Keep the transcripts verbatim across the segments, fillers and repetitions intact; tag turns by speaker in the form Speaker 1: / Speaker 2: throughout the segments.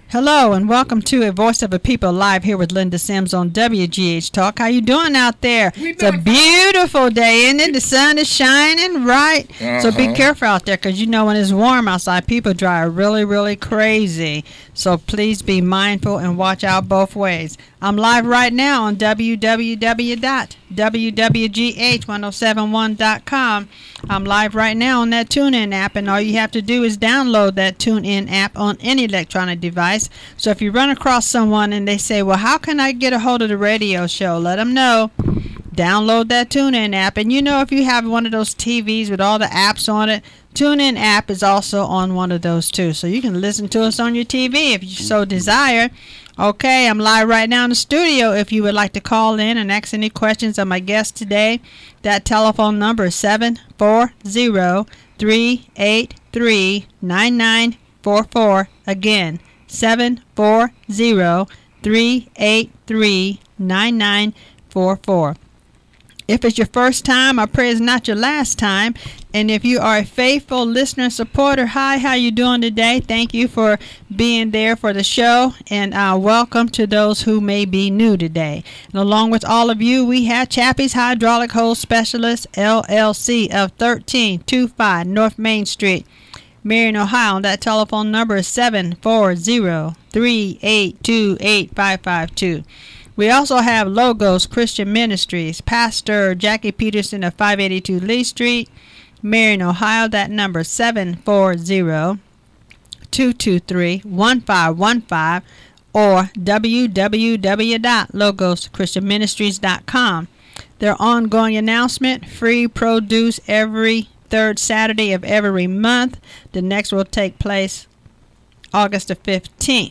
Speaker 1: Hello and welcome to A Voice of a People live here with Linda Sims on W G H Talk. How you doing out there? It's a beautiful day, isn't it? The sun is shining, right? Uh-huh. So be careful out there because you know when it's warm outside, people drive really, really crazy. So please be mindful and watch out both ways. I'm live right now on w w w dot w w g h one oh seven one dot com. I'm live right now on that TuneIn app, and all you have to do is download that TuneIn app on any electronic device. So if you run across someone and they say, well, how can I get a hold of the radio show? Let them know. Download that TuneIn app. And you know, if you have one of those T Vs with all the apps on it, TuneIn app is also on one of those too. So you can listen to us on your T V if you so desire. Okay, I'm live right now in the studio. If you would like to call in and ask any questions of my guest today, that telephone number is seven four zero, three eight three, nine nine four four. Again, seven four zero, three eight three, nine nine four four. If it's your first time, I pray it's not your last time. And if you are a faithful listener and supporter, hi, how you doing today? Thank you for being there for the show. And uh, welcome to those who may be new today. And along with all of you, we have Chappie's Hydraulic Hose Specialist, L L C of thirteen twenty-five North Main Street, Marion, Ohio. That telephone number is seven four zero, three eight two, eight five five two. We also have Logos Christian Ministries, Pastor Jackie Peterson of five eighty-two Lee Street, Marion, Ohio. That number is seven four zero, two two three, one five one five or w w w dot logos christian ministries dot com. Their ongoing announcement, free produce every third Saturday of every month. The next will take place August the fifteenth.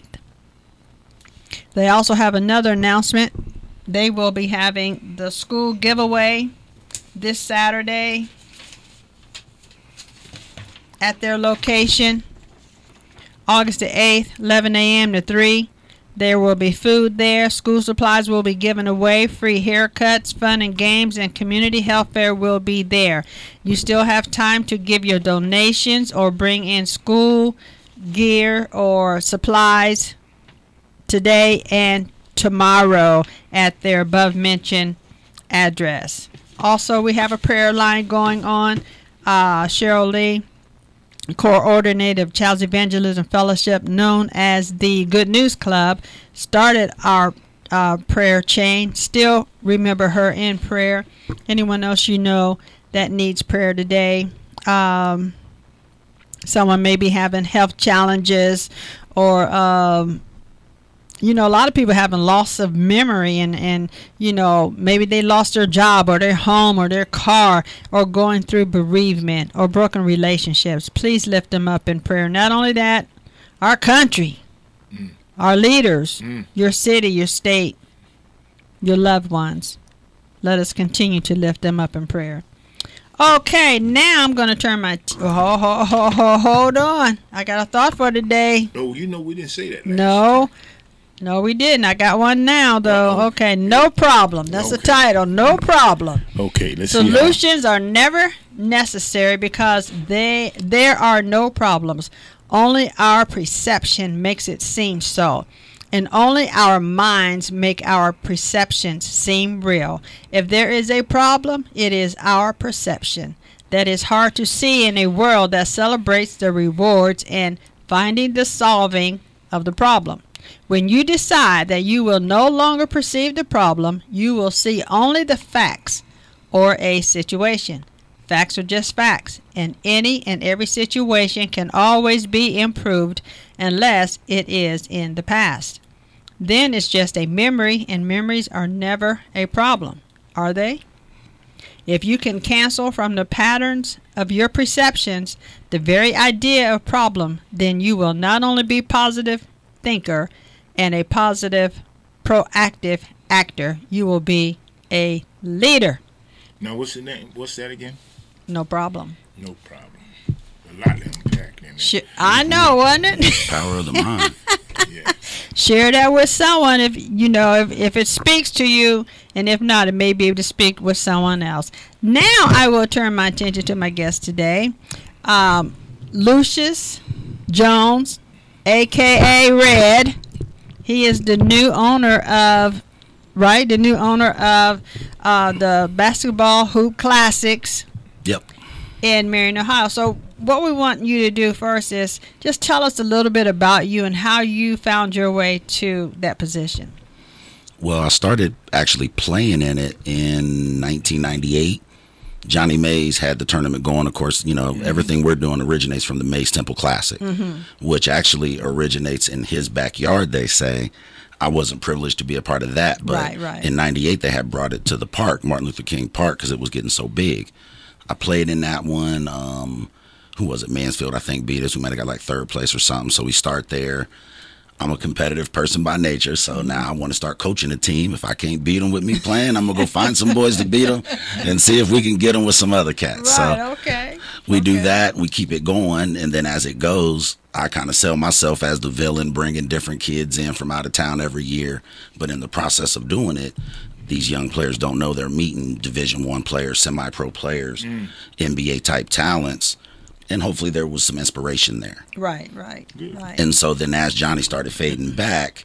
Speaker 1: They also have another announcement. They will be having the school giveaway this Saturday at their location, August the eighth, eleven a.m. to three. There will be food there. School supplies will be given away. Free haircuts, fun and games, and community health fair will be there. You still have time to give your donations or bring in school gear or supplies today and tomorrow at their above mentioned address. Also, we have a prayer line going on. Uh, Cheryl Lee, coordinator of Child's Evangelism Fellowship, known as the Good News Club, started our uh, prayer chain. Still remember her in prayer. Anyone else you know that needs prayer today? Um, someone may be having health challenges, or um, you know, a lot of people having loss of memory, and, and, you know, maybe they lost their job or their home or their car, or going through bereavement or broken relationships. Please lift them up in prayer. Not only that, our country, mm. our leaders, mm. your city, your state, your loved ones. Let us continue to lift them up in prayer. Okay, now I'm going to turn my... T- oh, ho, ho, ho, hold on. I got a thought for today.
Speaker 2: Oh, you know we didn't say that.
Speaker 1: No. No, we didn't. I got one now, though. Uh-oh. Okay, no problem. That's okay. The title, no problem.
Speaker 2: Okay, let's
Speaker 1: see. Solutions are never necessary because they there are no problems. Only our perception makes it seem so. And only our minds make our perceptions seem real. If there is a problem, it is our perception. That is hard to see in a world that celebrates the rewards and finding the solving of the problem. When you decide that you will no longer perceive the problem, you will see only the facts or a situation. Facts are just facts, and any and every situation can always be improved unless it is in the past. Then it's just a memory, and memories are never a problem, are they? If you can cancel from the patterns of your perceptions the very idea of problem, then you will not only be positive thinker and a positive, proactive actor, you will be a leader.
Speaker 2: Now, what's the name? What's that again?
Speaker 1: No problem.
Speaker 2: No problem. A lot of impact in it.
Speaker 1: Sh- I know, wasn't it?
Speaker 3: Power of the mind.
Speaker 2: Yeah.
Speaker 1: Share that with someone if you know if, if it speaks to you, and if not, it may be able to speak with someone else. Now I will turn my attention to my guest today, um, Lucius Jones, A K A Red. He is the new owner of, right, the new owner of uh, the Basketball Hoop Classics.
Speaker 3: Yep.
Speaker 1: In Marion, Ohio. So what we want you to do first is just tell us a little bit about you and how you found your way to that position.
Speaker 3: Well, I started actually playing in it in nineteen ninety-eight. Johnny Mays had the tournament going. Of course, you know, mm-hmm. everything we're doing originates from the Mays Temple Classic, mm-hmm. which actually originates in his backyard, they say. I wasn't privileged to be a part of that, but
Speaker 1: right, right.
Speaker 3: in ninety-eight they had brought it to the park, Martin Luther King Park, because it was getting so big. I played in that one. Um, who was it? Mansfield, I think, beat us. We might have got like third place or something, so we start there. I'm a competitive person by nature, so now I want to start coaching a team. If I can't beat them with me playing, I'm going to go find some boys to beat them and see if we can get them with some other cats.
Speaker 1: Right,
Speaker 3: so
Speaker 1: okay.
Speaker 3: We
Speaker 1: okay.
Speaker 3: do that. We keep it going, and then as it goes, I kind of sell myself as the villain, bringing different kids in from out of town every year. But in the process of doing it, these young players don't know they're meeting Division One players, semi-pro players, mm. N B A-type talents. And hopefully there was some inspiration there.
Speaker 1: Right, right, right.
Speaker 3: And so then as Johnny started fading back,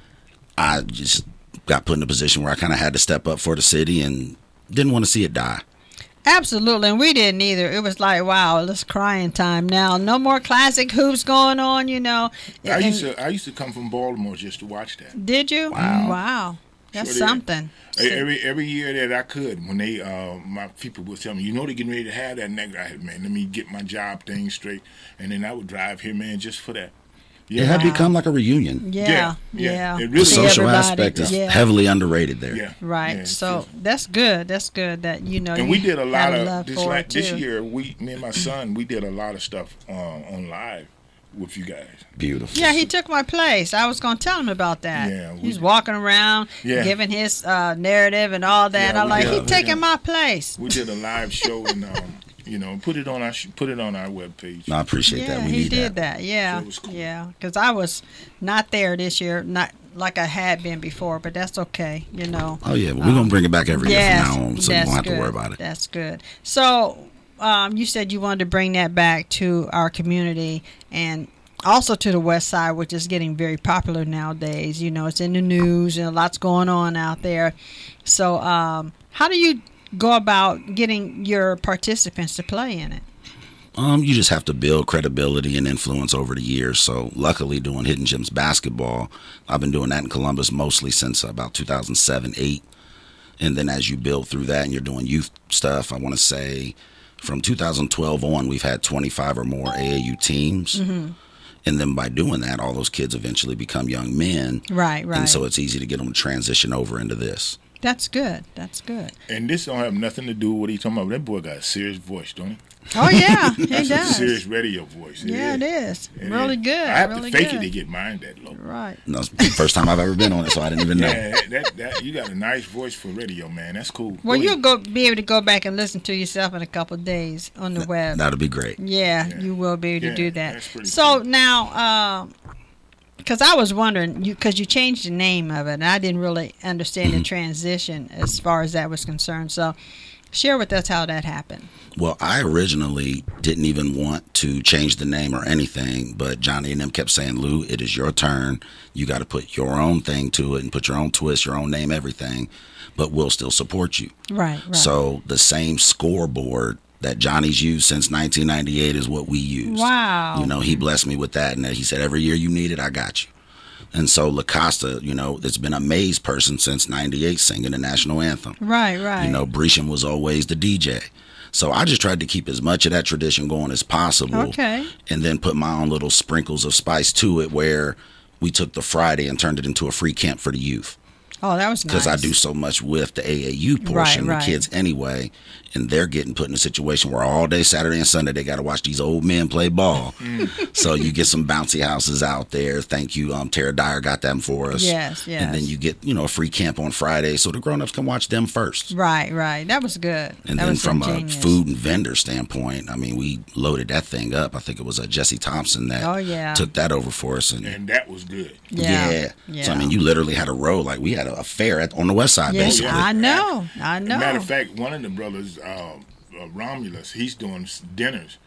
Speaker 3: I just got put in a position where I kind of had to step up for the city and didn't want to see it die.
Speaker 1: Absolutely, and we didn't either. It was like, wow, it's crying time now. No more classic hoops going on, you know.
Speaker 2: I
Speaker 1: and,
Speaker 2: used to I used to come from Baltimore just to watch that.
Speaker 1: Did you?
Speaker 3: Wow.
Speaker 1: Wow. That's
Speaker 2: sure
Speaker 1: something.
Speaker 2: Every every year that I could, when they uh, my people would tell me, you know, they're getting ready to have that next, I had, man, let me get my job thing straight, and then I would drive here, man, just for that.
Speaker 3: Yeah. It had
Speaker 1: wow.
Speaker 3: become like a reunion.
Speaker 1: Yeah,
Speaker 2: yeah.
Speaker 1: yeah.
Speaker 2: yeah. It
Speaker 3: The
Speaker 2: really
Speaker 3: social
Speaker 1: everybody.
Speaker 3: aspect is
Speaker 1: yeah.
Speaker 3: heavily underrated there.
Speaker 2: Yeah,
Speaker 1: right.
Speaker 2: Yeah,
Speaker 1: so
Speaker 2: true.
Speaker 1: that's good. That's good that you know.
Speaker 2: And
Speaker 1: you
Speaker 2: we did a lot
Speaker 1: have
Speaker 2: of
Speaker 1: love
Speaker 2: this
Speaker 1: for
Speaker 2: like
Speaker 1: it,
Speaker 2: this
Speaker 1: too.
Speaker 2: year. We, me and my son, we did a lot of stuff uh, on live with you guys.
Speaker 3: Beautiful.
Speaker 1: Yeah, he took my place. I was going to tell him about that.
Speaker 2: Yeah, we
Speaker 1: He's
Speaker 2: did.
Speaker 1: walking around,
Speaker 2: Yeah.
Speaker 1: giving his uh, narrative and all that.
Speaker 2: Yeah,
Speaker 1: I'm
Speaker 2: we
Speaker 1: like,
Speaker 2: did.
Speaker 1: he's
Speaker 2: We
Speaker 1: taking
Speaker 2: did.
Speaker 1: my place.
Speaker 2: We did a live show and um, you know, put it on our sh- put it on our webpage.
Speaker 3: No, I appreciate
Speaker 1: Yeah,
Speaker 3: that. We
Speaker 1: he
Speaker 3: need
Speaker 1: did
Speaker 3: that.
Speaker 1: that. Yeah,
Speaker 2: So it was cool.
Speaker 1: yeah. Because I was not there this year, not like I had been before, but that's okay. You know.
Speaker 3: Oh, yeah. Well, we're going to bring it back every
Speaker 1: Yes,
Speaker 3: year from now on, so you
Speaker 1: that's
Speaker 3: won't have
Speaker 1: good.
Speaker 3: to worry about it.
Speaker 1: That's good. So, um, you said you wanted to bring that back to our community and also to the West Side, which is getting very popular nowadays. You know, it's in the news and lots going on out there. So, um, how do you go about getting your participants to play in it?
Speaker 3: Um, you just have to build credibility and influence over the years. So luckily doing Hidden Gems basketball, I've been doing that in Columbus mostly since about two thousand seven, eight. And then as you build through that and you're doing youth stuff, I want to say from two thousand twelve on, we've had twenty-five or more A A U teams. Mm-hmm. And then by doing that, all those kids eventually become young men.
Speaker 1: Right, right.
Speaker 3: And so it's easy to get them to transition over into this.
Speaker 1: That's good. That's good.
Speaker 2: And this don't have nothing to do with what he talking about. That boy got a serious voice, don't he?
Speaker 1: Oh, yeah, he
Speaker 2: That's
Speaker 1: does.
Speaker 2: a serious radio voice.
Speaker 1: Yeah, it is.
Speaker 2: It
Speaker 1: really
Speaker 2: is.
Speaker 1: good.
Speaker 2: I have
Speaker 1: really
Speaker 2: to fake
Speaker 1: good.
Speaker 2: it to get mine that low.
Speaker 1: Right.
Speaker 3: No, it's the first time I've ever been on it, so I didn't even know.
Speaker 2: Yeah, that, that, that you got a nice voice for radio, man. That's cool.
Speaker 1: Well,
Speaker 2: Go
Speaker 1: you'll
Speaker 2: ahead.
Speaker 1: go be able to go back and listen to yourself in a couple of days on the web.
Speaker 3: That'll be great.
Speaker 1: Yeah,
Speaker 2: Yeah.
Speaker 1: you will be able to
Speaker 2: Yeah,
Speaker 1: do that.
Speaker 2: that's pretty
Speaker 1: So
Speaker 2: cool.
Speaker 1: now, because I was wondering, you because you changed the name of it, and I didn't really understand the transition as far as that was concerned. So share with us how that happened.
Speaker 3: Well, I originally didn't even want to change the name or anything, but Johnny and them kept saying, Lou, it is your turn. You got to put your own thing to it and put your own twist, your own name, everything, but we'll still support you.
Speaker 1: Right, right.
Speaker 3: So the same scoreboard that Johnny's used since nineteen ninety-eight is what we use.
Speaker 1: Wow.
Speaker 3: You know, he blessed me with that, and he said, every year you need it, I got you. And so LaCosta, you know, it's been a Mays person since ninety-eight singing the national anthem.
Speaker 1: Right, right.
Speaker 3: You know, Bresham was always the D J. So I just tried to keep as much of that tradition going as possible.
Speaker 1: Okay.
Speaker 3: And then put my own little sprinkles of spice to it, where we took the Friday and turned it into a free camp for the youth.
Speaker 1: Oh, that was nice.
Speaker 3: Because I do so much with the A A U portion,
Speaker 1: Right, right.
Speaker 3: the kids anyway, and they're getting put in a situation where all day Saturday and Sunday they got to watch these old men play ball. So you get some bouncy houses out there. Thank you, um, Tara Dyer got them for us.
Speaker 1: Yes, yes.
Speaker 3: And then you get, you know, a free camp on Friday, so the grown-ups can watch them first.
Speaker 1: Right, right. That was good.
Speaker 3: And
Speaker 1: that
Speaker 3: then
Speaker 1: was
Speaker 3: from
Speaker 1: ingenious.
Speaker 3: a food and vendor standpoint, I mean, we loaded that thing up. I think it was uh, Jesse Thompson that
Speaker 1: Oh, yeah.
Speaker 3: took that over for us. And,
Speaker 2: And that was good.
Speaker 1: Yeah.
Speaker 3: yeah.
Speaker 1: yeah.
Speaker 3: So, I mean, you literally had a row. Like, we had a, a fair at, on the west side,
Speaker 1: Yes,
Speaker 3: basically.
Speaker 1: I know. I know.
Speaker 2: Matter of fact, one of the brothers, uh, uh, Romulus, he's doing s- dinners.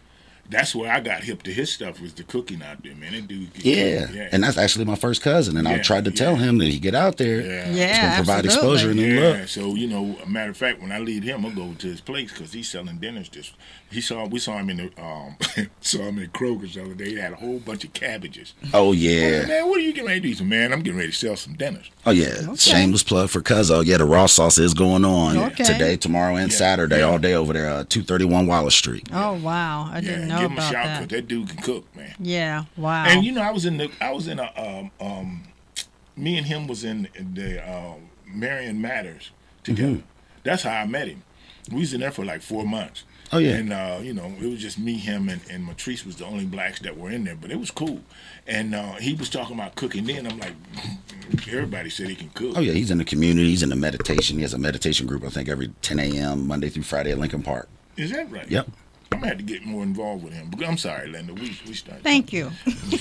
Speaker 2: that's where I got hip to his stuff, was the cooking out there, man. That dude,
Speaker 3: yeah. yeah, and that's actually my first cousin, and yeah, I tried to yeah. tell him that he get out there,
Speaker 1: yeah, yeah
Speaker 3: it's gonna provide
Speaker 1: absolutely.
Speaker 3: exposure, and then
Speaker 2: yeah.
Speaker 3: look.
Speaker 2: So you know, a matter of fact, when I lead him, I'll go to his place because he's selling dinners. Just he saw we saw him in the um saw him in Kroger's the other day. He had a whole bunch of cabbages.
Speaker 3: Oh yeah,
Speaker 2: like, man, what are you getting ready to do? So, man, I'm getting ready to sell some dinners.
Speaker 3: Oh yeah, okay. Shameless plug for Cuzzo. Yeah, the raw sauce is going on
Speaker 1: okay.
Speaker 3: today, tomorrow, and
Speaker 2: yeah.
Speaker 3: Saturday,
Speaker 2: yeah.
Speaker 3: all day over there, uh, two thirty-one Wallace Street.
Speaker 1: Oh wow, I
Speaker 2: yeah,
Speaker 1: didn't know
Speaker 2: give him
Speaker 1: about
Speaker 2: a shout
Speaker 1: that.
Speaker 2: Cause that dude can cook, man.
Speaker 1: Yeah, wow.
Speaker 2: And you know, I was in the, I was in a, um, um, me and him was in the uh, Marion Matters together. Mm-hmm. That's how I met him. We was in there for like four months.
Speaker 3: Oh yeah.
Speaker 2: And uh, you know, it was just me, him, and, and Matrice was the only blacks that were in there, but it was cool. And uh, he was talking about cooking. Then I'm like, everybody said he can cook.
Speaker 3: Oh yeah, he's in the community. He's in the meditation. He has a meditation group. I think every ten a.m. Monday through Friday at Lincoln Park.
Speaker 2: Is that right?
Speaker 3: Yep.
Speaker 2: I'm gonna have to get more involved with him. I'm sorry, Linda. We we started.
Speaker 1: Thank you.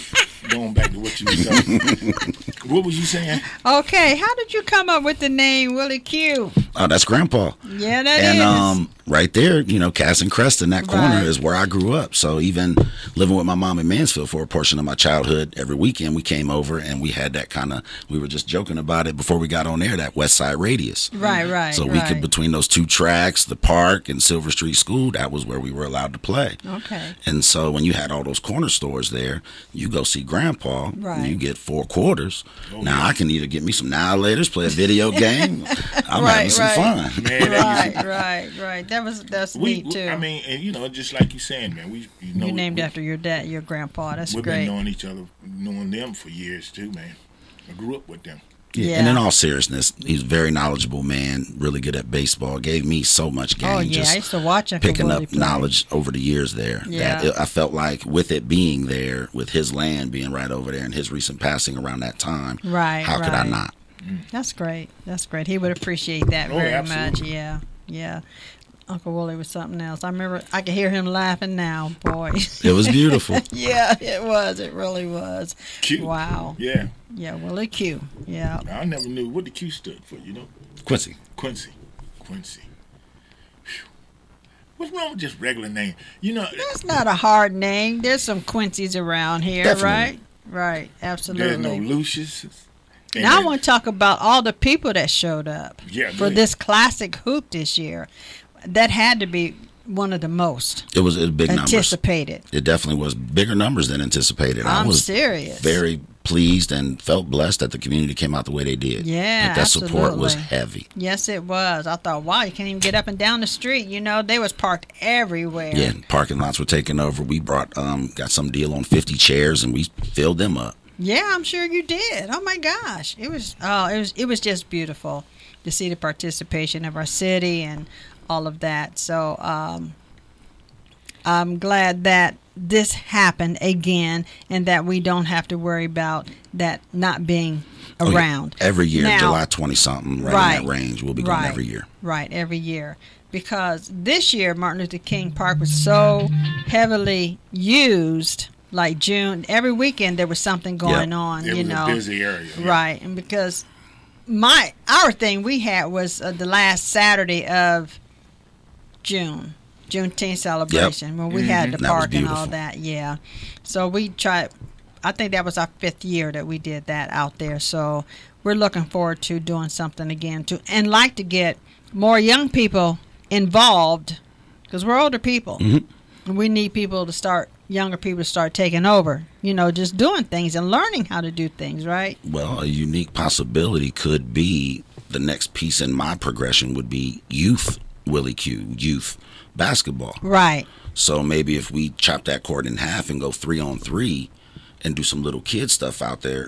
Speaker 2: Going back to what you were saying. What was you saying?
Speaker 1: Okay, how did you come up with the name Willie Q?
Speaker 3: Oh, that's Grandpa.
Speaker 1: Yeah, that
Speaker 3: and,
Speaker 1: is.
Speaker 3: And um, right there, you know, Cass and Creston, that corner
Speaker 1: right.
Speaker 3: is where I grew up. So even living with my mom in Mansfield for a portion of my childhood, every weekend we came over and we had that kind of, we were just joking about it before we got on air, that West Side radius.
Speaker 1: Right, right.
Speaker 3: So we
Speaker 1: right.
Speaker 3: could, between those two tracks, the park and Silver Street School, that was where we were allowed to play.
Speaker 1: Okay.
Speaker 3: And so when you had all those corner stores there, you go see Grandpa,
Speaker 1: right.
Speaker 3: and you get four quarters. Oh, now yeah. I can either get me some Annihilators, play a video game. I'm
Speaker 1: right,
Speaker 3: having some
Speaker 1: right.
Speaker 3: fun.
Speaker 2: Man,
Speaker 1: right, right, right. That was that's
Speaker 2: we,
Speaker 1: neat too.
Speaker 2: I mean, and you know, just like you saying, man, we you know
Speaker 1: you named
Speaker 2: we,
Speaker 1: after your dad, your grandpa. That's
Speaker 2: we've
Speaker 1: great.
Speaker 2: We've been knowing each other, knowing them for years too, man. I grew up with them.
Speaker 3: Yeah.
Speaker 1: yeah.
Speaker 3: And in all seriousness, he's a very knowledgeable man, really good at baseball. Gave me so much game.
Speaker 1: Oh, yeah.
Speaker 3: Just
Speaker 1: I used to watch Uncle
Speaker 3: picking
Speaker 1: Willie
Speaker 3: up
Speaker 1: play.
Speaker 3: knowledge over the years there.
Speaker 1: Yeah.
Speaker 3: That it, I felt like with it being there, with his land being right over there and his recent passing around that time,
Speaker 1: right,
Speaker 3: how
Speaker 1: right.
Speaker 3: could I not?
Speaker 1: That's great. That's great. He would appreciate that
Speaker 2: oh,
Speaker 1: very
Speaker 2: absolutely.
Speaker 1: much. Yeah, yeah. Uncle Willie was something else. I remember I can hear him laughing now, boy.
Speaker 3: It was beautiful.
Speaker 1: Yeah, it was. It really was.
Speaker 2: Q.
Speaker 1: Wow.
Speaker 2: Yeah.
Speaker 1: Yeah, Willie Q. Yeah.
Speaker 2: I never knew what the Q stood for, you know?
Speaker 3: Quincy.
Speaker 2: Quincy. Quincy. Whew. What's wrong with just regular name? You know,
Speaker 1: That's not a hard name. There's some Quincy's around here,
Speaker 3: Definitely.
Speaker 1: right? Right, absolutely.
Speaker 2: there's no Lucius. And
Speaker 1: Now I
Speaker 2: then-
Speaker 1: want to talk about all the people that showed up
Speaker 2: Yeah, go
Speaker 1: for
Speaker 2: ahead.
Speaker 1: this classic hoop this year. That had to be one of the most
Speaker 3: It was, it was big numbers.
Speaker 1: anticipated.
Speaker 3: It definitely was bigger numbers than anticipated. I
Speaker 1: I'm
Speaker 3: was
Speaker 1: serious.
Speaker 3: very pleased and felt blessed that the community came out the way they did.
Speaker 1: Yeah,
Speaker 3: like that support was
Speaker 1: absolutely.
Speaker 3: heavy.
Speaker 1: Yes, it was. I thought, wow, you can't even get up and down the street. You know, they was parked everywhere.
Speaker 3: Yeah, parking lots were taken over. We brought um got some deal on fifty chairs and we filled them up.
Speaker 1: Yeah, I'm sure you did. Oh my gosh, it was. Oh, it was. It was just beautiful to see the participation of our city and all of that. So um, I'm glad that this happened again, and that we don't have to worry about that not being
Speaker 3: Oh, yeah.
Speaker 1: around
Speaker 3: Every year,
Speaker 1: Now-
Speaker 3: July twenty something, right,
Speaker 1: Right.
Speaker 3: in that range. We'll be going
Speaker 1: Right.
Speaker 3: every year.
Speaker 1: Right, every year. Because this year, Martin Luther King Park was so heavily used, like June, every weekend there was something going
Speaker 3: Yep.
Speaker 1: on,
Speaker 2: It
Speaker 1: you
Speaker 2: was
Speaker 1: know.
Speaker 2: a busy area. yeah.
Speaker 1: Right, and because my our thing we had was uh, the last Saturday of June, Juneteenth celebration, when we had the
Speaker 3: That was
Speaker 1: park and all
Speaker 3: beautiful.
Speaker 1: that, yeah. So we tried, I think that was our fifth year that we did that out there, so we're looking forward to doing something again, too, and like to get more young people involved, because we're older people,
Speaker 3: Mhm.
Speaker 1: and we need people to start, younger people to start taking over, you know, just doing things and learning how to do things, right?
Speaker 3: Well, a unique possibility could be the next piece in my progression would be youth Willie Q, youth basketball.
Speaker 1: Right.
Speaker 3: So maybe if we chop that court in half and go three on three and do some little kid stuff out there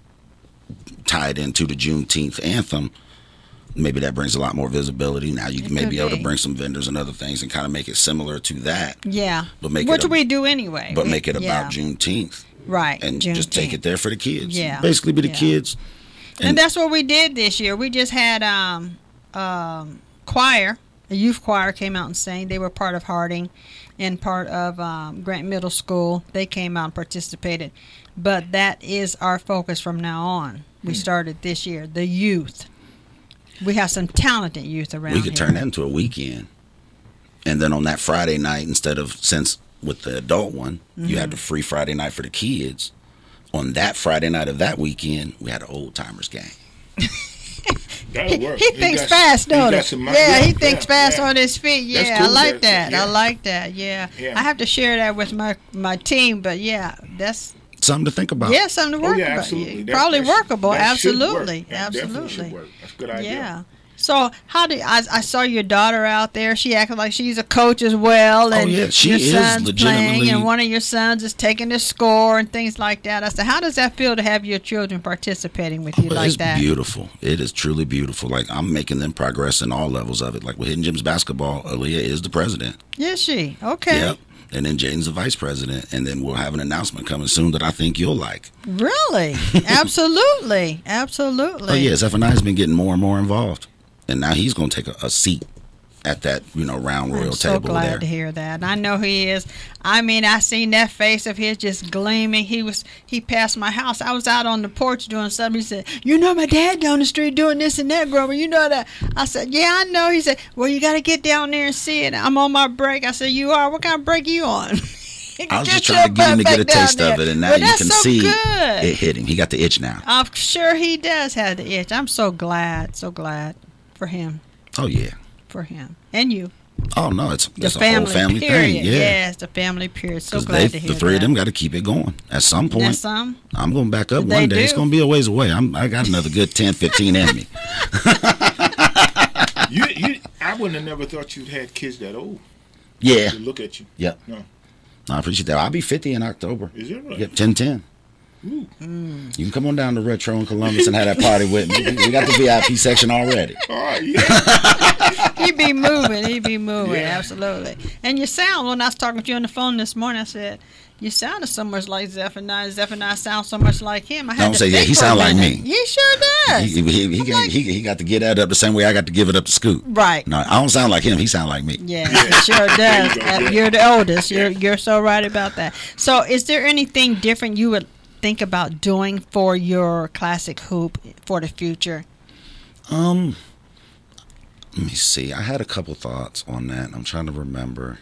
Speaker 3: tied into the Juneteenth anthem, maybe that brings a lot more visibility. Now you
Speaker 1: It
Speaker 3: may
Speaker 1: could
Speaker 3: be able to
Speaker 1: be.
Speaker 3: bring some vendors and other things and kind of make it similar to that,
Speaker 1: Yeah.
Speaker 3: But make
Speaker 1: Which
Speaker 3: it a-
Speaker 1: we do anyway.
Speaker 3: but
Speaker 1: We-
Speaker 3: make it
Speaker 1: yeah.
Speaker 3: about Juneteenth
Speaker 1: Right.
Speaker 3: and just take
Speaker 1: Juneteenth.
Speaker 3: it there for the kids.
Speaker 1: Yeah.
Speaker 3: Basically be the
Speaker 1: Yeah.
Speaker 3: kids.
Speaker 1: And,
Speaker 3: And,
Speaker 1: that's what we did this year. We just had um, um, choir, a youth choir came out and sang. They were part of Harding and part of um, Grant Middle School. They came out and participated. But that is our focus from now on. We started this year, the youth. We have some talented youth around
Speaker 3: we could
Speaker 1: here.
Speaker 3: turn that into a weekend. And then on that Friday night, instead of, since with the adult one, mm-hmm. you had the free Friday night for the kids. On that Friday night of that weekend, we had an old timers game.
Speaker 2: That'll work.
Speaker 1: He, he thinks got, fast, don't he? Yeah, yeah, he thinks yeah, fast yeah. on his feet. Yeah, cool. I like that. Yeah. I like that. Yeah. yeah. I have to share that with my, my team, but yeah, that's
Speaker 3: something to think about.
Speaker 1: Yeah, something to work
Speaker 2: oh, yeah,
Speaker 1: about.
Speaker 2: Absolutely.
Speaker 1: That, Probably
Speaker 2: that
Speaker 1: workable.
Speaker 2: That
Speaker 1: absolutely.
Speaker 2: Should work. That
Speaker 1: absolutely.
Speaker 2: Should work. That's a good idea.
Speaker 1: Yeah. So how do I, I saw your daughter out there? She acted like she's a coach as well, and
Speaker 3: oh, yeah, she
Speaker 1: your
Speaker 3: is
Speaker 1: son's
Speaker 3: legitimately
Speaker 1: playing, and one of your sons is taking the score and things like that. I said, how does that feel to have your children participating with you
Speaker 3: oh,
Speaker 1: like
Speaker 3: it's
Speaker 1: that?
Speaker 3: It's beautiful. It is truly beautiful. Like I'm making them progress in all levels of it. Like with Hidden Gems basketball, Aaliyah is the president.
Speaker 1: Is she? Okay.
Speaker 3: Yep. And then Jaden's the vice president, and then we'll have an announcement coming soon that I think you'll like.
Speaker 1: Really? Absolutely, absolutely.
Speaker 3: Oh yes, F and I has been getting more and more involved. And now he's going to take a, a seat at that, you know, round royal
Speaker 1: I'm so
Speaker 3: table
Speaker 1: glad
Speaker 3: there.
Speaker 1: to hear that. I know he is. I mean, I seen that face of his just gleaming. He was. He passed my house. I was out on the porch doing something. He said, "You know, my dad down the street doing this and that, Grover. You know that." I said, "Yeah, I know." He said, "Well, you got to get down there and see it." I'm on my break. I said, "You are? What kind of break you on?"
Speaker 3: I was just trying to get him to get a taste
Speaker 1: there.
Speaker 3: of it, and now
Speaker 1: well,
Speaker 3: you can
Speaker 1: so
Speaker 3: see
Speaker 1: good.
Speaker 3: it hit him. He got the itch now.
Speaker 1: I'm sure he does have the itch. I'm so glad, so glad for him.
Speaker 3: Oh yeah,
Speaker 1: for him and you.
Speaker 3: Oh no, it's,
Speaker 1: the
Speaker 3: it's
Speaker 1: family,
Speaker 3: a whole family
Speaker 1: period.
Speaker 3: thing. Yeah,
Speaker 1: yeah, it's the family period. So glad
Speaker 3: they,
Speaker 1: to hear
Speaker 3: the three
Speaker 1: that.
Speaker 3: of them got to keep it going. At some point,
Speaker 1: That's some.
Speaker 3: I'm going to back up
Speaker 1: They
Speaker 3: one day.
Speaker 1: do.
Speaker 3: It's going to be a ways away. I'm, I got another good ten, fifteen in me.
Speaker 2: you, you, I wouldn't have never thought you'd had kids that old.
Speaker 3: Yeah.
Speaker 2: To look at you.
Speaker 3: Yep.
Speaker 2: No.
Speaker 3: no, I appreciate that. I'll be fifty in October.
Speaker 2: Is it right?
Speaker 3: Yep, ten ten. Mm. You can come on down to Retro in Columbus and have that party with me. We got the V I P section already.
Speaker 2: All right, yeah.
Speaker 1: He be moving. He be moving.
Speaker 2: Yeah.
Speaker 1: Absolutely. And you sound, when I was talking to you on the phone this morning, I said, you sounded so much like Zephaniah. Zephaniah sounds so much like him. I had
Speaker 3: Don't
Speaker 1: to
Speaker 3: say yeah.
Speaker 1: think
Speaker 3: He
Speaker 1: for a
Speaker 3: sound like
Speaker 1: minute.
Speaker 3: me.
Speaker 1: He sure does.
Speaker 3: He, he, he, got,
Speaker 1: like,
Speaker 3: he, he got to get that up the same way I got to give it up to Scoot.
Speaker 1: Right.
Speaker 3: No, I don't sound like him. He sound like me.
Speaker 1: Yeah, he sure does. Uh, You're the oldest. You're you're so right about that. So, is there anything different you would think about doing for your classic hoop for the future?
Speaker 3: Um, let me see. I had a couple thoughts on that. I'm trying to remember.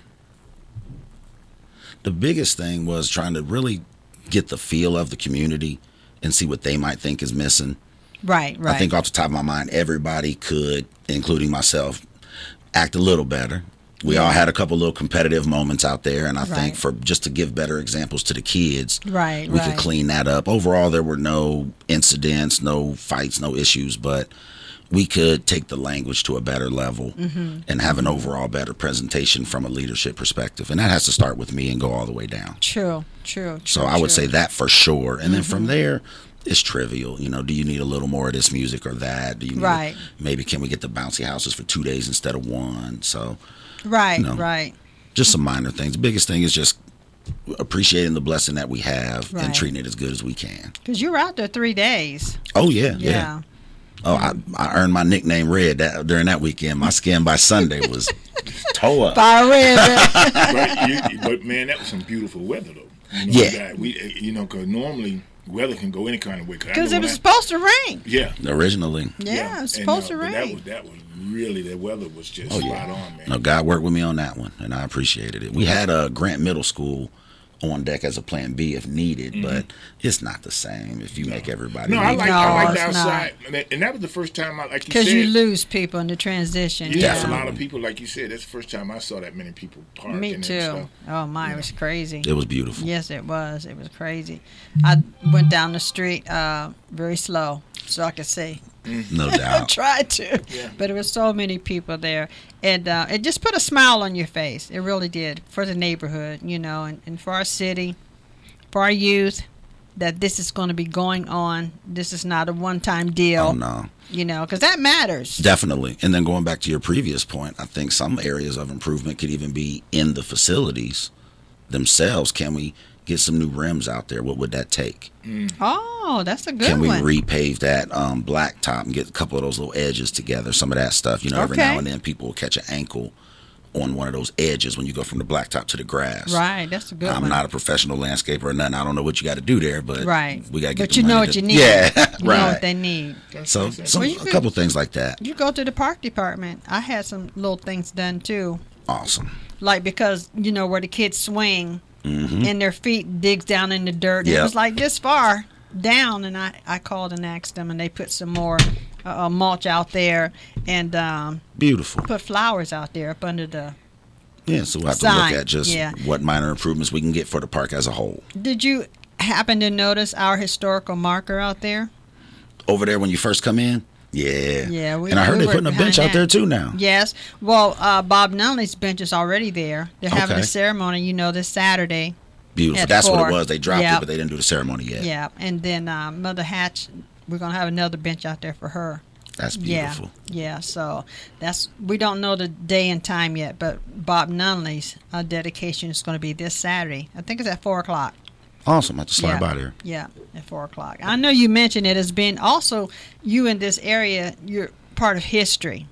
Speaker 3: The biggest thing was trying to really get the feel of the community and see what they might think is missing.
Speaker 1: Right, right.
Speaker 3: I think off the top of my mind, everybody could, including myself, act a little better. We yeah. all had a couple little competitive moments out there, and I right. think for just to give better examples to the kids,
Speaker 1: right,
Speaker 3: we
Speaker 1: right.
Speaker 3: could clean that up. Overall, there were no incidents, no fights, no issues, but we could take the language to a better level mm-hmm. and have an overall better presentation from a leadership perspective. And that has to start with me and go all the way down.
Speaker 1: True, true, true
Speaker 3: So I would
Speaker 1: true.
Speaker 3: say that for sure. And mm-hmm. then from there, it's trivial. You know, do you need a little more of this music or that? Do you need,
Speaker 1: right.
Speaker 3: Maybe can we get the bouncy houses for two days instead of one? So,
Speaker 1: right,
Speaker 3: you know,
Speaker 1: right.
Speaker 3: Just some minor things. The biggest thing is just appreciating the blessing that we have
Speaker 1: right.
Speaker 3: and treating it as good as we can.
Speaker 1: Because you were out there three days.
Speaker 3: Oh, yeah, yeah.
Speaker 1: Yeah.
Speaker 3: Oh, I, I earned my nickname Red that, during that weekend. My skin by Sunday was toe up.
Speaker 1: Fire red.
Speaker 2: but, you, but, man, that was some beautiful weather, though. You know,
Speaker 3: yeah.
Speaker 2: That we, you know, because normally weather can go any kind of way.
Speaker 1: Because it was I, supposed to rain.
Speaker 2: Yeah.
Speaker 3: Originally.
Speaker 1: Yeah, yeah. it was
Speaker 2: and,
Speaker 1: supposed
Speaker 2: uh,
Speaker 1: to rain.
Speaker 2: That was, that was really, the weather was just oh, spot yeah. on, man.
Speaker 3: No, God worked with me on that one, and I appreciated it. We had a Grant Middle School on deck as a plan B if needed, mm-hmm. but it's not the same if you no. make everybody.
Speaker 2: No,
Speaker 3: leave.
Speaker 2: I like
Speaker 1: no,
Speaker 2: I like the outside,
Speaker 1: not.
Speaker 2: And that was the first time I like you said.
Speaker 1: Because you lose people in the transition.
Speaker 2: Yeah,
Speaker 1: yeah.
Speaker 2: a lot of people, like you said. That's the first time I saw that many people parking.
Speaker 1: Me too.
Speaker 2: And stuff.
Speaker 1: Oh my,
Speaker 2: yeah.
Speaker 1: it was crazy.
Speaker 3: It was beautiful.
Speaker 1: Yes, it was. It was crazy. I went down the street uh, very slow, so I could see.
Speaker 3: No doubt.
Speaker 1: I tried to,
Speaker 2: yeah.
Speaker 1: but there were so many people there, and uh, it just put a smile on your face. It really did for the neighborhood, you know, and, and for our city, for our youth, that this is going to be going on. This is not a one-time deal.
Speaker 3: Oh no.
Speaker 1: You know, because that matters.
Speaker 3: Definitely. And then going back to your previous point, I think some areas of improvement could even be in the facilities themselves. Can we get some new rims out there? What would that take?
Speaker 1: Mm. Oh, that's a good
Speaker 3: Can we
Speaker 1: one.
Speaker 3: repave that um, blacktop and get a couple of those little edges together? Some of that stuff. You know, every
Speaker 1: Okay.
Speaker 3: now and then people will catch an ankle on one of those edges when you go from the blacktop to the grass.
Speaker 1: Right, that's a good
Speaker 3: I'm
Speaker 1: one.
Speaker 3: not a professional landscaper or nothing. I don't know what you got to do there, but
Speaker 1: right.
Speaker 3: we got to get
Speaker 1: But
Speaker 3: the
Speaker 1: you know
Speaker 3: money
Speaker 1: what
Speaker 3: to-
Speaker 1: you need.
Speaker 3: Yeah,
Speaker 1: You
Speaker 3: right.
Speaker 1: know what they need.
Speaker 3: So some,
Speaker 1: Well, you
Speaker 3: a
Speaker 1: could-
Speaker 3: couple things like that.
Speaker 1: You go to the park department. I had some little things done too.
Speaker 3: Awesome.
Speaker 1: like because you know where the kids swing
Speaker 3: Mm-hmm.
Speaker 1: and their feet digs down in the dirt.
Speaker 3: Yep.
Speaker 1: It was like this far down, and I, I called and asked them, and they put some more uh, mulch out there and um,
Speaker 3: Beautiful.
Speaker 1: put flowers out there up under the.
Speaker 3: Yeah, so we'll have
Speaker 1: Sign,
Speaker 3: to look at just
Speaker 1: yeah.
Speaker 3: what minor improvements we can get for the park as a whole.
Speaker 1: Did you happen to notice our historical marker out there?
Speaker 3: Over there when you first come in? Yeah.
Speaker 1: Yeah, we-
Speaker 3: And I heard
Speaker 1: we
Speaker 3: they're putting a
Speaker 1: worked
Speaker 3: bench
Speaker 1: behind
Speaker 3: out there
Speaker 1: that.
Speaker 3: too now.
Speaker 1: Yes. Well, uh, Bob Nunley's bench is already there. They're having
Speaker 3: Okay.
Speaker 1: a ceremony, you know, this Saturday.
Speaker 3: Beautiful.
Speaker 1: At
Speaker 3: That's what
Speaker 1: four.
Speaker 3: it was. They dropped
Speaker 1: Yep.
Speaker 3: it, but they didn't do the ceremony yet.
Speaker 1: Yeah. And then uh, Mother Hatch, we're going to have another bench out there for her.
Speaker 3: That's beautiful.
Speaker 1: Yeah. Yeah. So that's, we don't know the day and time yet, but Bob Nunley's uh, dedication is going to be this Saturday. I think it's at four o'clock.
Speaker 3: Awesome. I have to slide
Speaker 1: Yeah.
Speaker 3: by there.
Speaker 1: Yeah, at four o'clock. I know you mentioned it as being also you in this area. You're part of history.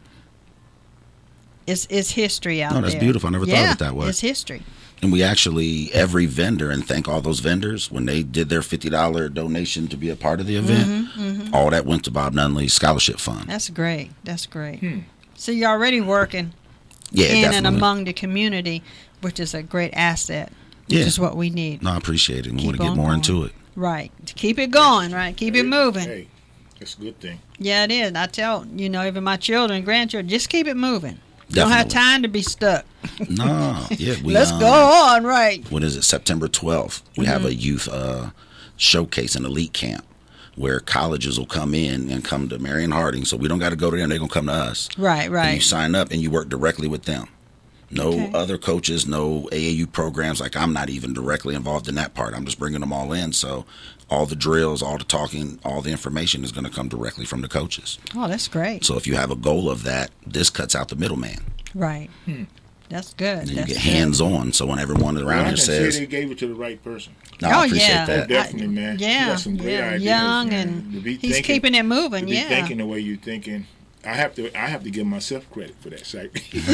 Speaker 1: It's it's history out
Speaker 3: No,
Speaker 1: there.
Speaker 3: that's beautiful. I never thought of
Speaker 1: Yeah,
Speaker 3: it that way.
Speaker 1: It's history.
Speaker 3: And we actually, every vendor, and thank all those vendors, when they did their fifty dollars donation to be a part of the event,
Speaker 1: Mm-hmm,
Speaker 3: all that went to Bob Nunley's Scholarship Fund.
Speaker 1: That's great. That's great. So you're already working
Speaker 3: Yeah,
Speaker 1: in
Speaker 3: definitely.
Speaker 1: and among the community, which is a great asset. Which
Speaker 3: Yeah.
Speaker 1: is what we need.
Speaker 3: No, I appreciate it. We
Speaker 1: Keep
Speaker 3: want to get
Speaker 1: on
Speaker 3: more
Speaker 1: going.
Speaker 3: into it.
Speaker 1: Right. To keep it going. Right. Keep it moving.
Speaker 2: Hey, that's a good thing.
Speaker 1: Yeah, it is. I tell you know even my children, and grandchildren, just keep it moving. Don't have
Speaker 3: Definitely.
Speaker 1: time to be stuck.
Speaker 3: No, yeah. We,
Speaker 1: Let's
Speaker 3: um,
Speaker 1: go on. Right.
Speaker 3: What is it? September twelfth. We have a youth uh, showcase, an elite camp, where colleges will come in and come to Marion Harding. So we don't got to go to them. They're going to come to us.
Speaker 1: Right.
Speaker 3: And
Speaker 1: Right.
Speaker 3: you sign up and you work directly with them. No
Speaker 1: Okay.
Speaker 3: other coaches, no A A U programs. Like, I'm not even directly involved in that part. I'm just bringing them all in. So all the drills, all the talking, all the information is going to come directly from the coaches.
Speaker 1: Oh, that's great.
Speaker 3: So if you have a goal of that, this cuts out the middleman.
Speaker 1: Right. That's good.
Speaker 3: And you
Speaker 1: That's
Speaker 3: get
Speaker 1: good.
Speaker 3: hands on. So when everyone around
Speaker 2: Well, I
Speaker 3: here
Speaker 2: can
Speaker 3: says,
Speaker 2: say they gave it to the right person.
Speaker 3: no, I
Speaker 1: Oh,
Speaker 3: appreciate
Speaker 1: yeah.
Speaker 3: that.
Speaker 2: Definitely, man. You
Speaker 1: Yeah.
Speaker 2: got some great
Speaker 1: yeah.
Speaker 2: ideas,
Speaker 1: Young
Speaker 2: man.
Speaker 1: and
Speaker 2: To be
Speaker 1: he's
Speaker 2: thinking-
Speaker 1: keeping it moving.
Speaker 2: To be
Speaker 1: Yeah.
Speaker 2: thinking the way you're thinking. I have to. I have to give myself credit for that site.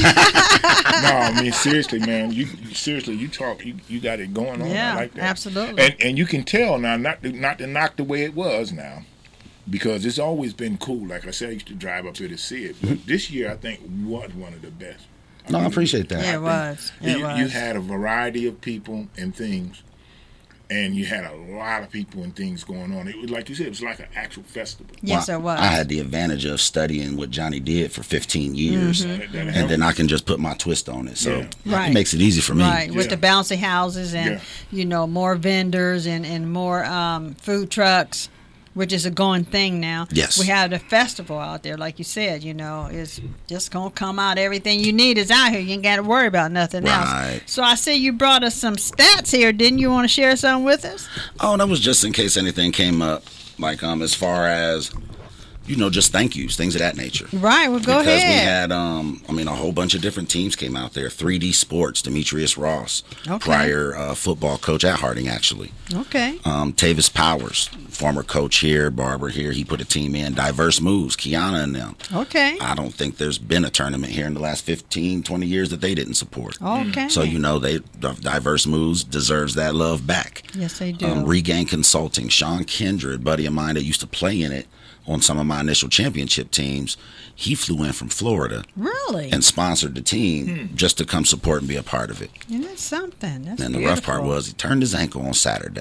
Speaker 2: No, I mean seriously, man. You seriously, you talk. You, you got it going on.
Speaker 1: Yeah,
Speaker 2: I like that.
Speaker 1: absolutely.
Speaker 2: And and you can tell now, not to, not to knock the way it was now, because it's always been cool. Like I said, I used to drive up here to see it. But this year, I think was one of the best.
Speaker 3: No, I appreciate that.
Speaker 1: Yeah, it was. It
Speaker 2: you,
Speaker 1: was.
Speaker 2: you had a variety of people and things, and you had a lot of people and things going on. It was like you said, it was like an actual festival.
Speaker 1: Yes,
Speaker 3: Well,
Speaker 1: it was.
Speaker 3: I had the advantage of studying what Johnny did for fifteen years,
Speaker 1: Mm-hmm.
Speaker 2: That- that
Speaker 3: and
Speaker 2: helped.
Speaker 3: then I can just put my twist on it. So
Speaker 2: Yeah.
Speaker 1: Right.
Speaker 3: it makes it easy for me.
Speaker 1: Right, with
Speaker 2: Yeah.
Speaker 1: the bouncy houses and
Speaker 2: Yeah.
Speaker 1: you know more vendors and and more um, food trucks, which is a going thing now.
Speaker 3: Yes.
Speaker 1: we have the festival out there, like you said. You know, it's just gonna come out. Everything you need is out here. You ain't got to worry about nothing
Speaker 3: Right.
Speaker 1: else. So I see you brought us some stats here. Didn't you want to share some with us?
Speaker 3: Oh, that was just in case anything came up, like um, as far as you know, just thank yous, things of that nature.
Speaker 1: Right. Well, go
Speaker 3: because we
Speaker 1: ahead.
Speaker 3: had, um, I mean, a whole bunch of different teams came out there. three D Sports, Demetrius Ross,
Speaker 1: Okay.
Speaker 3: prior uh, football coach at Harding, actually.
Speaker 1: Okay.
Speaker 3: Um, Tavis Powers, former coach here, barber here, he put a team in. Diverse Moves, Kiana and them.
Speaker 1: Okay.
Speaker 3: I don't think there's been a tournament here in the last fifteen, twenty years that they didn't support.
Speaker 1: Okay.
Speaker 3: So, you know, they Diverse Moves deserves that love back.
Speaker 1: Yes, they do.
Speaker 3: Um, Regain Consulting, Sean Kindred, buddy of mine that used to play in it on some of my initial championship teams, he flew in from Florida
Speaker 1: really?
Speaker 3: and sponsored the team just to come support and be a part of it.
Speaker 1: And that's something. That's
Speaker 3: And the
Speaker 1: beautiful.
Speaker 3: rough part was he turned his ankle on Saturday.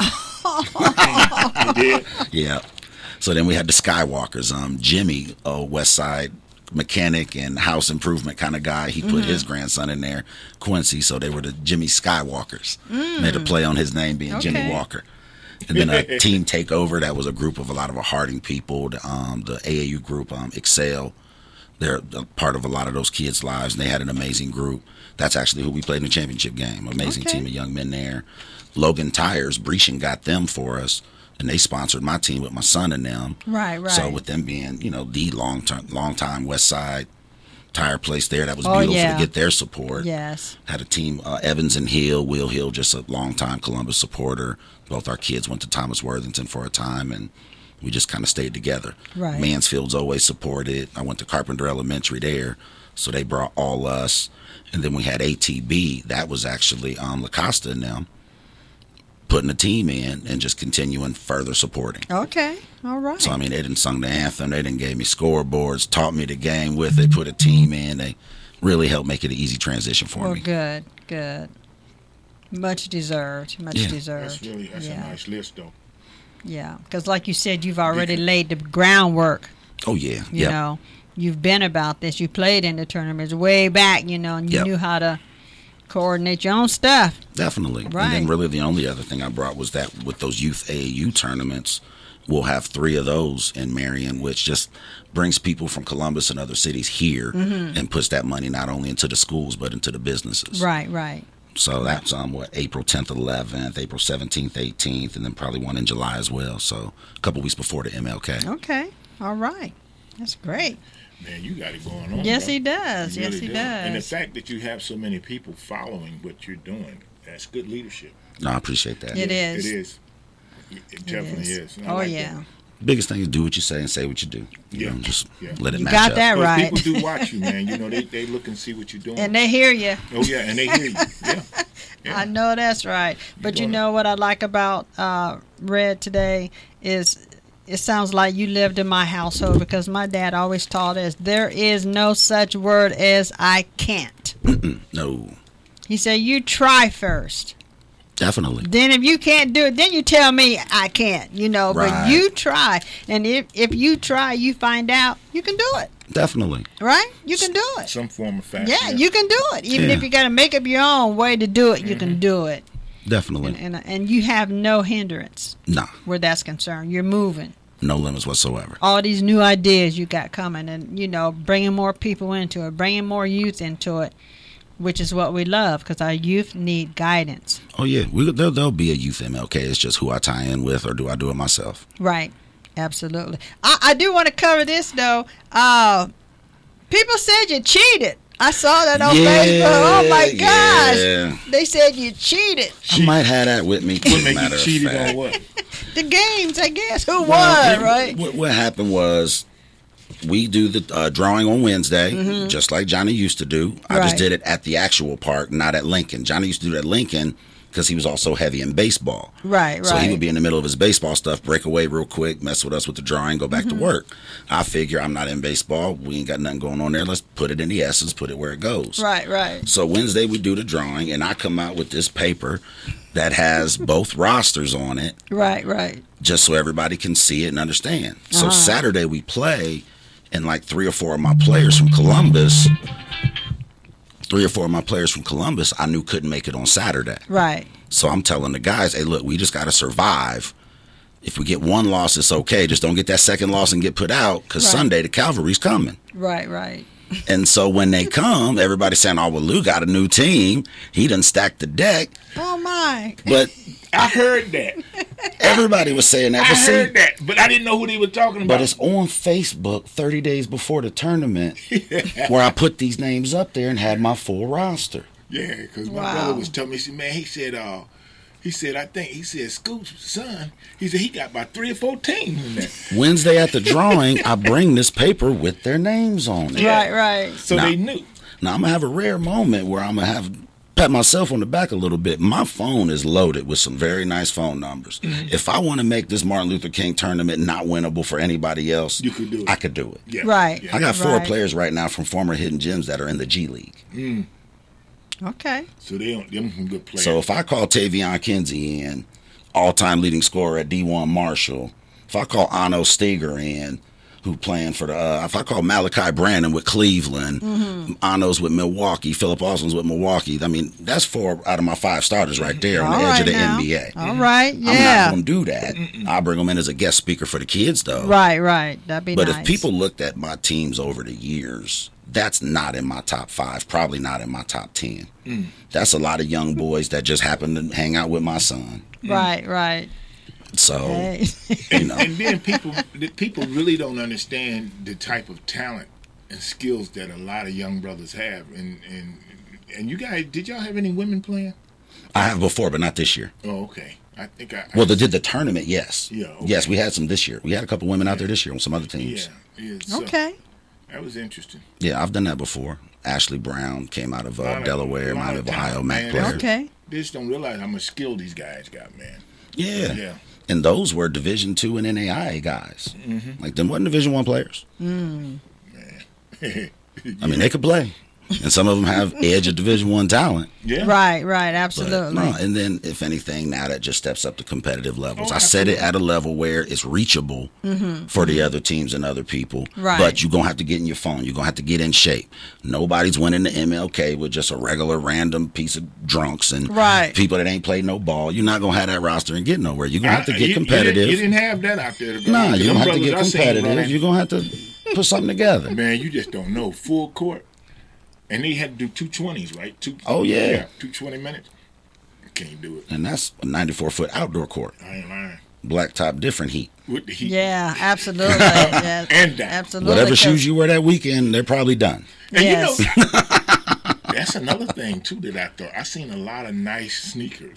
Speaker 2: You did?
Speaker 3: Yeah. So then we had the Skywalkers. Um, Jimmy, a West Side mechanic and house improvement kind of guy. He put his grandson in there, Quincy. So they were the Jimmy Skywalkers. Made a play on his name being Jimmy
Speaker 1: Okay.
Speaker 3: Walker. And then a team takeover that was a group of a lot of Harding people. The, um, the A A U group, um, Excel. They're a part of a lot of those kids' lives, and they had an amazing group. That's actually who we played in the championship game. Amazing
Speaker 1: Okay.
Speaker 3: team of young men there. Logan Tires, Brescian got them for us, and they sponsored my team with my son and them.
Speaker 1: Right, right.
Speaker 3: So with them being, you know, the long term, long time West Side tire place there, that was
Speaker 1: Oh,
Speaker 3: beautiful
Speaker 1: yeah.
Speaker 3: to get their support.
Speaker 1: Yes.
Speaker 3: Had a team, uh, Evans and Hill, Will Hill, just a long time Columbus supporter. Both our kids went to Thomas Worthington for a time, and we just kind of stayed together.
Speaker 1: Right.
Speaker 3: Mansfield's always supported. I went to Carpenter Elementary there, so they brought all us. And then we had A T B. That was actually um, LaCosta and them putting a team in and just continuing further supporting.
Speaker 1: Okay. All right.
Speaker 3: So, I mean, they didn't sung the anthem. They didn't gave me scoreboards, taught me the game with it, put a team in. They really helped make it an easy transition for
Speaker 1: Well,
Speaker 3: me.
Speaker 1: good, good. Much deserved. Much
Speaker 3: Yeah.
Speaker 1: deserved.
Speaker 2: That's really that's
Speaker 1: yeah.
Speaker 2: a nice list, though.
Speaker 1: Yeah, because like you said, you've already laid the groundwork.
Speaker 3: Oh yeah,
Speaker 1: You
Speaker 3: yep.
Speaker 1: know, you've been about this. You played in the tournaments way back, you know, and you
Speaker 3: Yep.
Speaker 1: knew how to coordinate your own stuff.
Speaker 3: Definitely.
Speaker 1: Right.
Speaker 3: And then really the only other thing I brought was that with those youth A A U tournaments, we'll have three of those in Marion, which just brings people from Columbus and other cities here
Speaker 1: Mm-hmm.
Speaker 3: and puts that money not only into the schools but into the businesses.
Speaker 1: Right, right.
Speaker 3: So that's um what April tenth, eleventh, April seventeenth, eighteenth, and then probably one in July as well. So a couple weeks before the M L K.
Speaker 1: Okay, all right. That's great.
Speaker 2: Man, you got it going on.
Speaker 1: Yes,
Speaker 2: bro.
Speaker 1: he does.
Speaker 2: You
Speaker 1: Yes,
Speaker 2: really
Speaker 1: he
Speaker 2: do.
Speaker 1: does.
Speaker 2: And the fact that you have so many people following what you're doing, that's good leadership.
Speaker 3: No, I appreciate that.
Speaker 1: It is.
Speaker 2: It is. It definitely
Speaker 1: is.
Speaker 2: is. And I
Speaker 1: Oh
Speaker 2: like
Speaker 1: yeah.
Speaker 2: that.
Speaker 3: Biggest thing is do what you say and say what you do. You
Speaker 2: Yeah.
Speaker 3: know, just
Speaker 2: Yeah.
Speaker 3: let it
Speaker 1: You
Speaker 3: match
Speaker 1: got
Speaker 3: up.
Speaker 1: that
Speaker 2: But
Speaker 1: right.
Speaker 2: people do watch you, man. You know, they, they look and see what you're doing.
Speaker 1: And they hear you.
Speaker 2: oh yeah, and they hear you. Yeah. Yeah.
Speaker 1: I know that's right. But you
Speaker 2: doing
Speaker 1: know what I like about uh, Red today is it sounds like you lived in my household because my dad always taught us there is no such word as I can't.
Speaker 3: No,
Speaker 1: He said you try first.
Speaker 3: definitely.
Speaker 1: Then if you can't do it, then you tell me I can't, you know, but
Speaker 3: Right.
Speaker 1: you try. And if, if you try, you find out, you can do it,
Speaker 3: Definitely.
Speaker 1: right? You can do it.
Speaker 2: Some form of fashion.
Speaker 1: Yeah, you can do it. Even
Speaker 3: Yeah.
Speaker 1: if you got to make up your own way to do it, you can do it.
Speaker 3: Definitely.
Speaker 1: And, and, and you have no hindrance
Speaker 3: Nah,
Speaker 1: where that's concerned. You're moving.
Speaker 3: no limits whatsoever.
Speaker 1: All these new ideas you got coming and, you know, bringing more people into it, bringing more youth into it, which is what we love because our youth need guidance.
Speaker 3: Oh yeah, we, there, there'll be a youth M L K. It's just who I tie in with, or do I do it myself?
Speaker 1: Right. Absolutely. I, I do want to cover this, though. Uh, people said you cheated. I saw that on
Speaker 3: Yeah,
Speaker 1: Facebook. Oh, my gosh.
Speaker 3: yeah.
Speaker 1: They said you cheated.
Speaker 3: I might have that with me.
Speaker 2: What
Speaker 3: Too,
Speaker 2: make
Speaker 3: matter
Speaker 2: you
Speaker 3: of
Speaker 2: cheated
Speaker 3: fact.
Speaker 2: on what?
Speaker 1: The games, I guess. Who
Speaker 3: Well,
Speaker 1: won, right?
Speaker 3: What, what happened was we do the uh, drawing on Wednesday, just like Johnny used to do. I
Speaker 1: Right.
Speaker 3: just did it at the actual park, not at Lincoln. Johnny used to do it at Lincoln because he was also heavy in baseball.
Speaker 1: Right, right.
Speaker 3: So he would be in the middle of his baseball stuff, break away real quick, mess with us with the drawing, go back
Speaker 1: Mm-hmm.
Speaker 3: to work. I figure I'm not in baseball. We ain't got nothing going on there. Let's put it in the essence, put it where it goes.
Speaker 1: Right, right.
Speaker 3: So Wednesday we do the drawing, and I come out with this paper that has both rosters on it,
Speaker 1: Right, right.
Speaker 3: just so everybody can see it and understand. So
Speaker 1: Uh-huh.
Speaker 3: Saturday we play, and like three or four of my players from Columbus, three or four of my players from Columbus, I knew couldn't make it on Saturday.
Speaker 1: Right.
Speaker 3: So I'm telling the guys, hey, look, we just got to survive. If we get one loss, it's okay. Just don't get that second loss and get put out, because
Speaker 1: Right.
Speaker 3: Sunday the cavalry's coming.
Speaker 1: Right, right.
Speaker 3: And so when they come, everybody's saying, oh, well, Lou got a new team. He done stacked the deck.
Speaker 1: Oh, my.
Speaker 3: But
Speaker 2: I heard that.
Speaker 3: everybody was saying that.
Speaker 2: I
Speaker 3: But see,
Speaker 2: heard that, but I didn't know who they were talking about.
Speaker 3: But it's on Facebook thirty days before the tournament where I put these names up there and had my full roster.
Speaker 2: Yeah, because my
Speaker 1: Wow.
Speaker 2: brother was telling me, he said, man, he said, uh, he said, I think, he said, Scoop's son, he said, he got about three or four teams in there.
Speaker 3: Wednesday at the drawing, I bring this paper with their names on it.
Speaker 1: Right, right.
Speaker 2: So
Speaker 3: Nah.
Speaker 2: they knew.
Speaker 3: Now, I'm going to have a rare moment where I'm going to have pat myself on the back a little bit. My phone is loaded with some very nice phone numbers.
Speaker 2: Mm-hmm.
Speaker 3: If I want to make this Martin Luther King tournament not winnable for anybody else,
Speaker 2: You could do it.
Speaker 3: I could do it.
Speaker 2: Yeah.
Speaker 1: Right.
Speaker 2: Yeah.
Speaker 3: I got four
Speaker 1: Right.
Speaker 3: players right now from former Hidden Gems that are in the G League.
Speaker 2: Mm.
Speaker 1: Okay.
Speaker 2: So they don't, them some good players.
Speaker 3: So if I call Tavion Kinsey in, all-time leading scorer at D one Marshall, if I call Ano Steger in, who playing for the, uh, if I call Malachi Brandon with Cleveland,
Speaker 1: Mm-hmm.
Speaker 3: Ano's with Milwaukee, Philip Austin's with Milwaukee. I mean, that's four out of my five starters right there on
Speaker 1: All
Speaker 3: the edge
Speaker 1: right
Speaker 3: of the
Speaker 1: now.
Speaker 3: N B A.
Speaker 1: All right.
Speaker 3: I'm not
Speaker 1: Yeah.
Speaker 3: going to do that. I'll bring them in as a guest speaker for the kids, though.
Speaker 1: Right, right. That'd be
Speaker 3: But
Speaker 1: nice.
Speaker 3: if people looked at my teams over the years, that's not in my top five, probably not in my top ten. That's a lot of young boys that just happen to hang out with my son.
Speaker 1: Right, right.
Speaker 3: So,
Speaker 1: Hey.
Speaker 3: you know.
Speaker 2: and then people, the people really don't understand the type of talent and skills that a lot of young brothers have. And and and you guys, did y'all have any women playing?
Speaker 3: I have before, but not this year.
Speaker 2: Oh, okay. I think I. I
Speaker 3: Well, they did the tournament, yes.
Speaker 2: Yeah, okay.
Speaker 3: Yes, we had some this year. We had a couple women out there this year on some other teams.
Speaker 2: Yeah. yeah so
Speaker 1: Okay.
Speaker 2: That was interesting.
Speaker 3: Yeah, I've done that before. Ashley Brown came out of
Speaker 2: A lot
Speaker 3: uh,
Speaker 2: of-
Speaker 3: Delaware,
Speaker 2: a lot
Speaker 3: Miami
Speaker 2: of
Speaker 3: of Ohio,
Speaker 2: talent,
Speaker 3: Mac
Speaker 2: man.
Speaker 3: player.
Speaker 1: Okay.
Speaker 2: They just don't realize how much skill these guys got, man.
Speaker 3: Yeah.
Speaker 2: Yeah.
Speaker 3: And those were Division Two and N A I A guys.
Speaker 2: Mm-hmm.
Speaker 3: Like them wasn't Division One players.
Speaker 1: Mm.
Speaker 3: I mean, they could play. and some of them have edge of Division One talent.
Speaker 2: Yeah.
Speaker 1: Right, right,
Speaker 3: But,
Speaker 1: absolutely.
Speaker 3: no, and then, if anything, now that just steps up to competitive levels.
Speaker 2: Oh,
Speaker 3: I set it
Speaker 2: absolutely.
Speaker 3: at a level where it's reachable
Speaker 1: Mm-hmm.
Speaker 3: for the other teams and other people.
Speaker 1: Right.
Speaker 3: But you're going to have to get in your phone. You're going to have to get in shape. Nobody's winning the M L K with just a regular random piece of drunks and
Speaker 1: Right.
Speaker 3: people that ain't played no ball. You're not going to have that roster and get nowhere. You're going to have to
Speaker 2: I-
Speaker 3: get
Speaker 2: you-
Speaker 3: competitive.
Speaker 2: You didn't, you didn't have that out there. though.
Speaker 3: Nah, you
Speaker 2: Them
Speaker 3: don't have to
Speaker 2: brothers
Speaker 3: get
Speaker 2: I seen
Speaker 3: competitive.
Speaker 2: running-
Speaker 3: You're going to have to put something together.
Speaker 2: Man, you just don't know. Full court. And they had to do two twenties, right? Two,
Speaker 3: Oh, yeah.
Speaker 2: two twenty minutes. Can't do it.
Speaker 3: And that's a ninety-four foot outdoor court.
Speaker 2: I ain't lying.
Speaker 3: Blacktop, different heat.
Speaker 2: With the heat.
Speaker 1: Yeah, absolutely. Yeah,
Speaker 2: And down.
Speaker 1: absolutely.
Speaker 3: Whatever
Speaker 1: 'cause-
Speaker 3: shoes you wear that weekend, they're probably done.
Speaker 2: And
Speaker 1: Yes.
Speaker 2: you know, that's another thing, too, that I thought. I seen a lot of nice sneakers.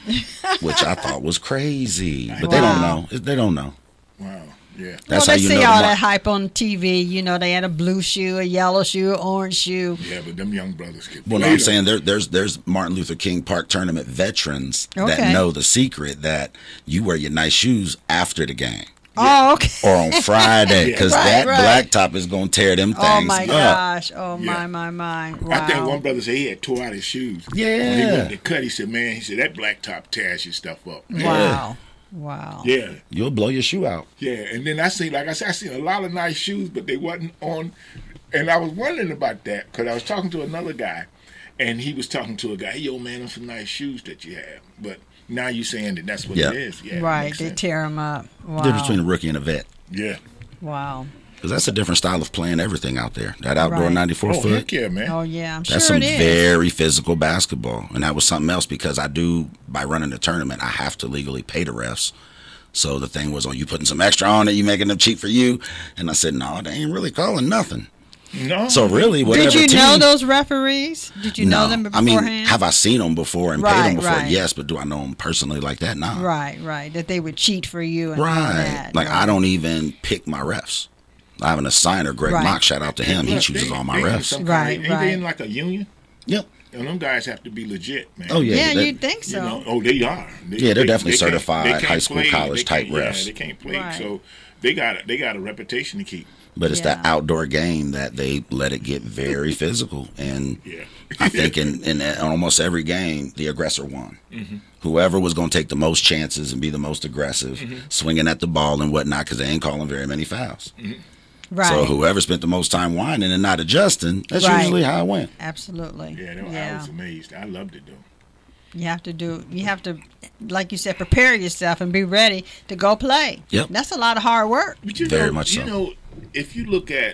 Speaker 3: Which I thought was crazy. But they don't
Speaker 1: Wow.
Speaker 3: know. They don't know.
Speaker 2: Wow. Yeah.
Speaker 3: That's
Speaker 1: well,
Speaker 3: how
Speaker 1: they
Speaker 3: you
Speaker 1: see
Speaker 3: know.
Speaker 1: all
Speaker 3: the mar-
Speaker 1: that hype on T V. You know, they had a blue shoe, a yellow shoe, an orange shoe.
Speaker 2: Yeah, but them young brothers get
Speaker 3: Well, no,
Speaker 2: played
Speaker 3: I'm
Speaker 2: up.
Speaker 3: saying there, there's there's Martin Luther King Park tournament veterans
Speaker 1: Okay.
Speaker 3: that know the secret that you wear your nice shoes after the game
Speaker 1: Oh, okay.
Speaker 3: or on Friday because
Speaker 1: Right,
Speaker 3: that
Speaker 1: right.
Speaker 3: blacktop is going to tear them things
Speaker 1: Oh my
Speaker 3: up.
Speaker 1: gosh! Oh
Speaker 2: Yeah.
Speaker 1: my my my! Wow.
Speaker 2: I think one brother said he had tore out his shoes.
Speaker 3: Yeah.
Speaker 2: When he went to cut, he said, man, he said, that blacktop tears your stuff up.
Speaker 1: Wow! Wow!
Speaker 2: Yeah.
Speaker 3: You'll blow your shoe out.
Speaker 2: Yeah, and then I see, like I said, I seen a lot of nice shoes, but they wasn't on. And I was wondering about that because I was talking to another guy, and he was talking to a guy. Hey, yo, man, them some nice shoes that you have. But now you saying that that's what
Speaker 3: Yeah.
Speaker 2: it is. Yeah,
Speaker 1: Right,
Speaker 2: makes
Speaker 1: they
Speaker 2: sense.
Speaker 1: tear them up. Wow!
Speaker 3: Difference between a rookie and a vet.
Speaker 2: Yeah.
Speaker 1: Wow!
Speaker 3: Because that's a different style of playing everything out there. That outdoor
Speaker 1: Right.
Speaker 3: ninety-four
Speaker 2: Oh,
Speaker 3: foot.
Speaker 2: heck yeah, man.
Speaker 1: Oh yeah, I'm
Speaker 3: That's
Speaker 1: sure
Speaker 3: some
Speaker 1: it is.
Speaker 3: very physical basketball. And that was something else because I do, by running the tournament, I have to legally pay the refs. So the thing was, oh, you putting some extra on it, you making them cheap for you? And I said, no, they ain't really calling nothing.
Speaker 2: No.
Speaker 3: So really, whatever
Speaker 1: Did you
Speaker 3: team,
Speaker 1: know those referees? Did you
Speaker 3: no,
Speaker 1: know them
Speaker 3: I
Speaker 1: beforehand?
Speaker 3: mean, have I seen them before and paid
Speaker 1: Right,
Speaker 3: them before?
Speaker 1: right.
Speaker 3: Yes, but do I know them personally like that? No.
Speaker 1: Right, right. That they would cheat for you and all
Speaker 3: Right.
Speaker 1: that.
Speaker 3: Like,
Speaker 1: right.
Speaker 3: I don't even pick my refs. I have an assigner, Greg
Speaker 1: Right.
Speaker 3: Mock, shout out to him. He
Speaker 2: Look,
Speaker 3: chooses
Speaker 2: they-
Speaker 3: all my
Speaker 2: they in
Speaker 3: refs.
Speaker 2: some
Speaker 1: Right,
Speaker 2: kind of- Ain't
Speaker 1: right.
Speaker 2: they in like a union?
Speaker 3: Yep.
Speaker 2: And them guys have to be legit, man.
Speaker 3: Oh, yeah.
Speaker 1: Yeah,
Speaker 3: they-
Speaker 1: you'd think so.
Speaker 2: You know, oh, they are. They,
Speaker 3: Yeah, they're definitely
Speaker 2: can't-
Speaker 3: certified
Speaker 2: they can't
Speaker 3: high school,
Speaker 2: play.
Speaker 3: college
Speaker 2: They
Speaker 3: type
Speaker 2: can't- yeah,
Speaker 3: refs.
Speaker 2: they can't play,
Speaker 1: Right.
Speaker 2: so they got they got a reputation to keep.
Speaker 3: But it's that
Speaker 1: Yeah.
Speaker 3: outdoor game that they let it get very physical. And
Speaker 2: Yeah.
Speaker 3: I think in, in almost every game, the aggressor won. Whoever was going to take the most chances and be the most aggressive, swinging at the ball and whatnot, because they ain't calling very many fouls.
Speaker 1: Right.
Speaker 3: So whoever spent the most time whining and not adjusting, that's
Speaker 1: Right.
Speaker 3: usually how it went.
Speaker 1: Absolutely.
Speaker 2: Yeah, no, I
Speaker 1: yeah.
Speaker 2: was amazed. I loved it though.
Speaker 1: You have to do. You have to, like you said, prepare yourself and be ready to go play.
Speaker 3: Yep.
Speaker 1: That's a lot of hard work.
Speaker 2: But you
Speaker 3: Very
Speaker 2: know,
Speaker 3: much
Speaker 2: you
Speaker 3: so.
Speaker 2: know, if you look at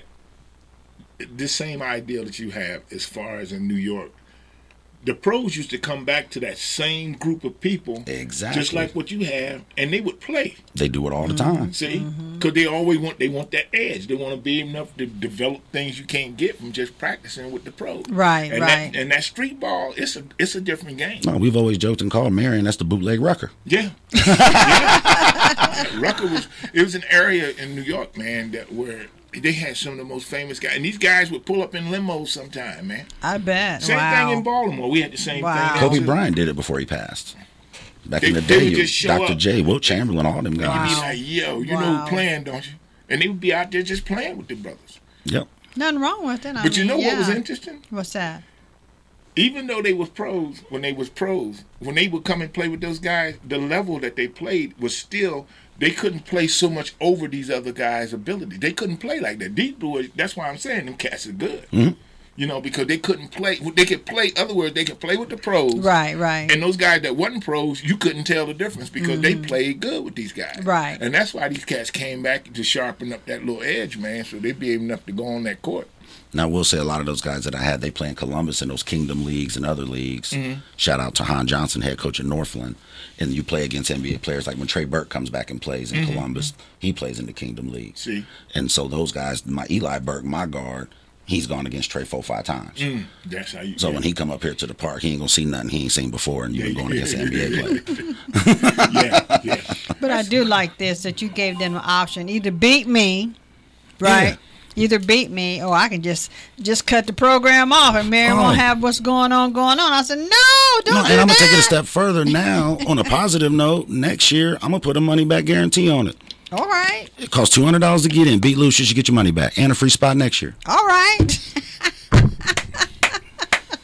Speaker 2: this same idea that you have as far as in New York, the pros used to come back to that same group of people,
Speaker 3: Exactly.
Speaker 2: just like what you have, and they would play.
Speaker 3: They do it all the
Speaker 1: Mm-hmm.
Speaker 3: time.
Speaker 2: See, because they always want they want that edge. They want to be enough to develop things you can't get from just practicing with the pros.
Speaker 1: Right,
Speaker 2: and
Speaker 1: right.
Speaker 2: That, and that street ball, it's a it's a different game.
Speaker 3: No, we've always joked and called Marion, that's the bootleg rucker.
Speaker 2: Yeah. yeah. Rucker was it was an area in New York, man, that where they had some of the most famous guys, and these guys would pull up in limos sometime, man.
Speaker 1: I bet.
Speaker 2: Same
Speaker 1: wow.
Speaker 2: thing in Baltimore. We had the same
Speaker 1: Wow.
Speaker 2: thing.
Speaker 3: Kobe
Speaker 2: too.
Speaker 3: Bryant did it before he passed. Back
Speaker 2: They-
Speaker 3: in the
Speaker 2: they
Speaker 3: day,
Speaker 2: would
Speaker 3: you-
Speaker 2: just show
Speaker 3: Doctor
Speaker 2: up.
Speaker 3: J, Wilt Chamberlain, all them
Speaker 2: You'd be
Speaker 3: guys.
Speaker 2: like, yo, you know
Speaker 1: Wow.
Speaker 2: who playing, don't you? And they would be out there just playing with the brothers.
Speaker 3: Yep.
Speaker 1: Nothing wrong with it. I
Speaker 2: But you
Speaker 1: mean,
Speaker 2: know what was
Speaker 1: yeah.
Speaker 2: interesting?
Speaker 1: What's that?
Speaker 2: Even though they was pros, when they was pros, when they would come and play with those guys, the level that they played was still, they couldn't play so much over these other guys' ability. They couldn't play like that. These boys, that's why I'm saying them cats are good.
Speaker 3: Mhm.
Speaker 2: You know, because they couldn't play. They could play, other words, they could play with the pros.
Speaker 1: Right, right.
Speaker 2: And those guys that wasn't pros, you couldn't tell the difference because they played good with these guys.
Speaker 1: Right.
Speaker 2: And that's why these cats came back to sharpen up that little edge, man, so they'd be able enough to go on that court.
Speaker 3: Now, I will say a lot of those guys that I had, they play in Columbus and those Kingdom Leagues and other leagues.
Speaker 2: Mm-hmm.
Speaker 3: Shout out to Han Johnson, head coach at Northland. And you play against N B A players like when Trey Burke comes back and plays in Columbus, he plays in the Kingdom League.
Speaker 2: See?
Speaker 3: And so those guys, my Eli Burke, my guard, he's gone against Trey four, five times.
Speaker 2: Mm, that's how you.
Speaker 3: So
Speaker 2: yeah.
Speaker 3: when he come up here to the park, he ain't gonna see nothing he ain't seen before, and you've been going against an N B A player.
Speaker 2: yeah, yeah.
Speaker 1: But I do like this that you gave them an option: either beat me, right?
Speaker 3: Yeah.
Speaker 1: Either beat me, or I can just just cut the program off, and Mary
Speaker 3: Oh.
Speaker 1: won't have what's going on going on. I said, no, don't
Speaker 3: No,
Speaker 1: do
Speaker 3: and I'm
Speaker 1: that.
Speaker 3: gonna take it a step further now. On a positive note, next year I'm gonna put a money back guarantee on it.
Speaker 1: All right,
Speaker 3: It costs two hundred dollars to get in. Beat Lucius, you get your money back, and a free spot next year.
Speaker 1: all right.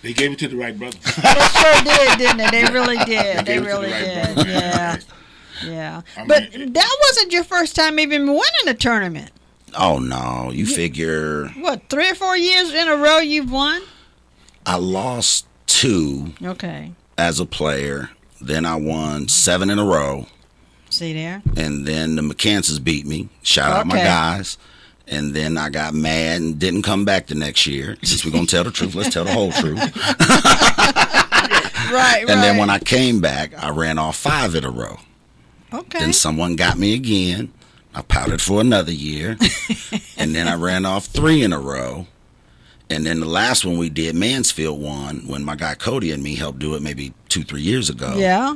Speaker 2: They gave it to the right brothers.
Speaker 1: They sure did, didn't they? They really did.
Speaker 2: They
Speaker 1: They
Speaker 2: gave it to the
Speaker 1: really
Speaker 2: right
Speaker 1: did.
Speaker 2: brothers,
Speaker 1: Yeah.
Speaker 2: man.
Speaker 1: Yeah.
Speaker 2: I
Speaker 1: But
Speaker 2: mean,
Speaker 1: that wasn't your first time even winning a tournament.
Speaker 3: Oh no, you figure
Speaker 1: What, three or four years in a row you've won?
Speaker 3: I lost two
Speaker 1: Okay.
Speaker 3: as a player, then I won seven in a row,
Speaker 1: See there?
Speaker 3: and then the McCances beat me. Shout out my
Speaker 1: Okay.
Speaker 3: guys. And then I got mad and didn't come back the next year. Since we're gonna tell the truth, let's tell the whole truth.
Speaker 1: Right, right.
Speaker 3: And then when I came back, I ran off five in a row.
Speaker 1: Okay.
Speaker 3: Then someone got me again. I pouted for another year. And then I ran off three in a row. And then the last one we did, Mansfield won when my guy Cody and me helped do it maybe two, three years ago.
Speaker 1: Yeah.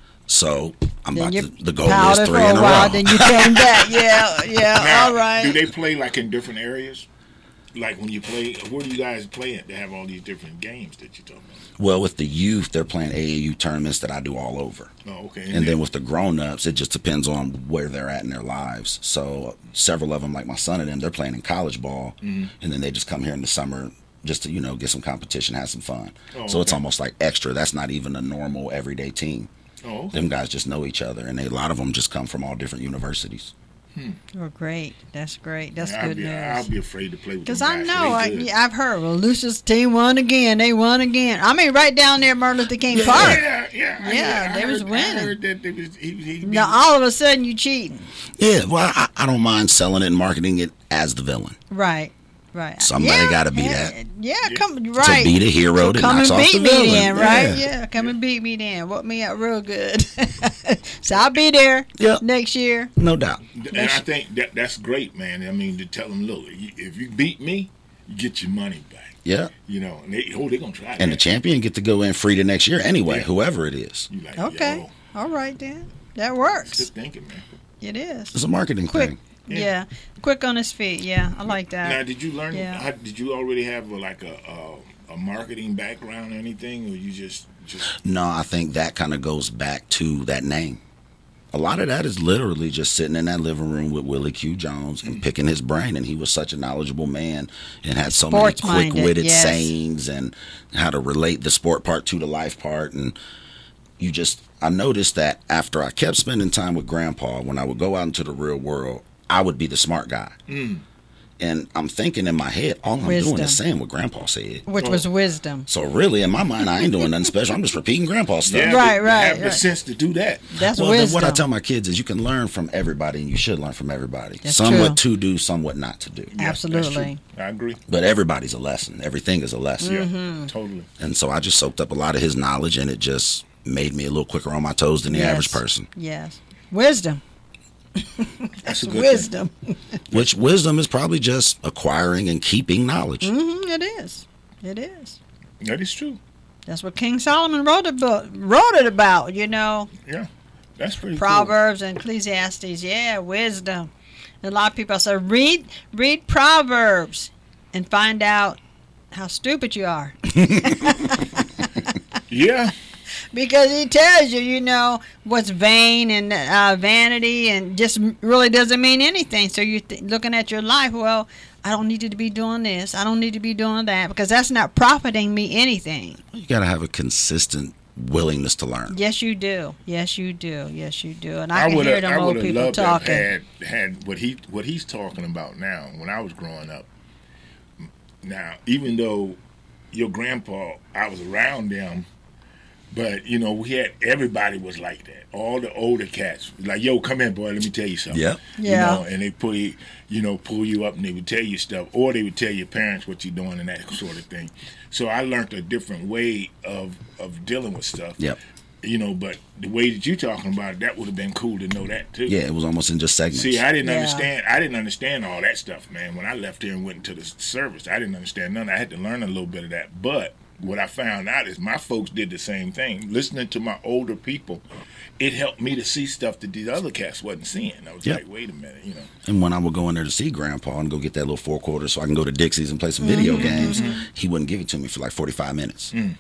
Speaker 3: So I'm
Speaker 1: Then
Speaker 3: about
Speaker 1: you
Speaker 3: to, the goal is
Speaker 1: powdered
Speaker 3: three
Speaker 1: for
Speaker 3: in
Speaker 1: a
Speaker 3: a
Speaker 1: while,
Speaker 3: row.
Speaker 1: then you came back. Yeah, yeah.
Speaker 2: now,
Speaker 1: All right.
Speaker 2: Do they play like in different areas? Like when you play, where do you guys play at? They have all these different games that you're talking about.
Speaker 3: Well, with the youth, they're playing A A U tournaments that I do all over.
Speaker 2: Oh, okay.
Speaker 3: And then with the grown-ups, it just depends on where they're at in their lives. So several of them, like my son and them, they're playing in college ball,
Speaker 2: Mm-hmm.
Speaker 3: and then they just come here in the summer just to, you know, get some competition, have some fun.
Speaker 2: Oh,
Speaker 3: so it's
Speaker 2: okay.
Speaker 3: almost like extra. That's not even a normal everyday team.
Speaker 2: Oh, okay.
Speaker 3: Them guys just know each other, and they, a lot of them just come from all different universities.
Speaker 1: Oh, great. That's great. That's
Speaker 2: I'll
Speaker 1: good
Speaker 2: be,
Speaker 1: news.
Speaker 2: I'll be afraid to play with them
Speaker 1: Because I
Speaker 2: guys.
Speaker 1: know,
Speaker 2: They
Speaker 1: I,
Speaker 2: good.
Speaker 1: yeah, I've heard, well, Lucius team won again. They won again. I mean, right down there at Martin Luther King Park.
Speaker 2: Yeah, yeah, I
Speaker 1: Yeah,
Speaker 2: heard-
Speaker 1: they
Speaker 2: I
Speaker 1: was
Speaker 2: heard-
Speaker 1: winning.
Speaker 2: I heard that they was, he, he,
Speaker 1: Now, all of a sudden, you cheating.
Speaker 3: Yeah, well, I, I don't mind selling it and marketing it as the villain.
Speaker 1: Right, right.
Speaker 3: Somebody
Speaker 1: yeah,
Speaker 3: gotta be
Speaker 1: yeah,
Speaker 3: that.
Speaker 1: Yeah, come, right.
Speaker 3: To be the hero
Speaker 1: So
Speaker 3: that
Speaker 1: come
Speaker 3: knocks
Speaker 1: and
Speaker 3: off
Speaker 1: beat
Speaker 3: the
Speaker 1: me
Speaker 3: villain.
Speaker 1: then, right?
Speaker 3: Yeah.
Speaker 1: Yeah, come and beat me then. Whoop me out real good. So I'll be there
Speaker 3: Yep.
Speaker 1: next year.
Speaker 3: No doubt.
Speaker 2: And I think that that's great, man. I mean, to tell them, look, you- if you beat me, you get your money back.
Speaker 3: Yeah.
Speaker 2: You know, and they, oh, they're going to try that.
Speaker 3: And the champion get to go in free the next year anyway,
Speaker 2: Yeah.
Speaker 3: whoever it is.
Speaker 2: You like,
Speaker 1: Okay.
Speaker 2: yo,
Speaker 1: All right, then. That
Speaker 2: good
Speaker 1: works.
Speaker 2: thinking, man.
Speaker 1: It is.
Speaker 3: It's a marketing
Speaker 1: Quick.
Speaker 3: thing.
Speaker 1: Yeah.
Speaker 2: Yeah.
Speaker 1: Quick on his feet. Yeah, I like that.
Speaker 2: Now, did you learn?
Speaker 1: yeah.
Speaker 2: How, did you already have a, like a, a a marketing background or anything, or you just just?
Speaker 3: No, I think that kind of goes back to that name. A lot of that is literally just sitting in that living room with Willie Q. Jones and picking his brain. And he was such a knowledgeable man and had so many
Speaker 1: Sports-minded,
Speaker 3: quick-witted
Speaker 1: yes.
Speaker 3: sayings and how to relate the sport part to the life part. And you just, I noticed that after I kept spending time with Grandpa, when I would go out into the real world, I would be the smart guy.
Speaker 2: Mm.
Speaker 3: And I'm thinking in my head, all I'm
Speaker 1: Wisdom.
Speaker 3: doing is saying what Grandpa said.
Speaker 1: Which was wisdom.
Speaker 3: So really, in my mind, I ain't doing nothing special. I'm just repeating Grandpa's stuff.
Speaker 2: Yeah,
Speaker 1: Right,
Speaker 2: but
Speaker 1: right,
Speaker 2: Have the
Speaker 1: right.
Speaker 2: sense to do that.
Speaker 1: That's
Speaker 3: Well, then
Speaker 1: wisdom.
Speaker 3: what I tell my kids is you can learn from everybody, and you should learn from everybody.
Speaker 1: That's
Speaker 3: some
Speaker 1: true.
Speaker 3: what to do, some what not to do.
Speaker 2: Yeah, that's
Speaker 1: Absolutely.
Speaker 2: true. I agree.
Speaker 3: But everybody's a lesson. Everything is a lesson.
Speaker 2: Yeah,
Speaker 1: Mm-hmm.
Speaker 2: totally.
Speaker 3: And so I just soaked up a lot of his knowledge, and it just made me a little quicker on my toes than the
Speaker 1: Yes.
Speaker 3: average person.
Speaker 1: Yes. Wisdom.
Speaker 2: That's a good
Speaker 1: Wisdom.
Speaker 3: Which wisdom is probably just acquiring and keeping knowledge.
Speaker 1: hmm It is. It is.
Speaker 2: thing. That is true.
Speaker 1: That's what King Solomon wrote about. Wrote it about. You know,
Speaker 2: Yeah, that's pretty
Speaker 1: Proverbs and Ecclesiastes. Yeah, wisdom. And a lot of people say read read Proverbs and find out how stupid you are.
Speaker 2: Cool. Yeah,
Speaker 1: Because he tells you, you know, what's vain and uh, vanity and just really doesn't mean anything. So you're th- looking at your life, well, I don't need to be doing this. I don't need to be doing that because that's not profiting me anything.
Speaker 3: You got to have a consistent willingness to learn.
Speaker 1: Yes, you do. Yes, you do. Yes, you do. And I,
Speaker 2: I
Speaker 1: can
Speaker 2: would
Speaker 1: hear
Speaker 2: have.
Speaker 1: them
Speaker 2: I
Speaker 1: old
Speaker 2: would have
Speaker 1: people
Speaker 2: loved to have
Speaker 1: talking.
Speaker 2: had had what he what he's talking about now. When I was growing up, now even though your grandpa, I was around them. But, you know, we had, everybody was like that. All the older cats, like, yo, come here, boy, let me tell you something.
Speaker 3: Yep.
Speaker 2: You
Speaker 1: Yeah.
Speaker 2: know, and they pull you, you know, pull you up and they would tell you stuff. Or they would tell your parents what you're doing and that sort of thing. So I learned a different way of, of dealing with stuff.
Speaker 3: Yep.
Speaker 2: You know, but the way that you're talking about it, that would have been cool to know that, too.
Speaker 3: Yeah, it was almost in just segments.
Speaker 2: See, I didn't
Speaker 1: Yeah.
Speaker 2: understand. I didn't understand all that stuff, man. When I left here and went into the service, I didn't understand none. I had to learn a little bit of that. But what I found out is my folks did the same thing. Listening to my older people, it helped me to see stuff that these other cats wasn't seeing. I was
Speaker 3: Yep.
Speaker 2: like, wait a minute, you know.
Speaker 3: And when I would go in there to see Grandpa and go get that little four quarters so I can go to Dixie's and play some video games, he wouldn't give it to me for like forty-five minutes.
Speaker 2: Mm.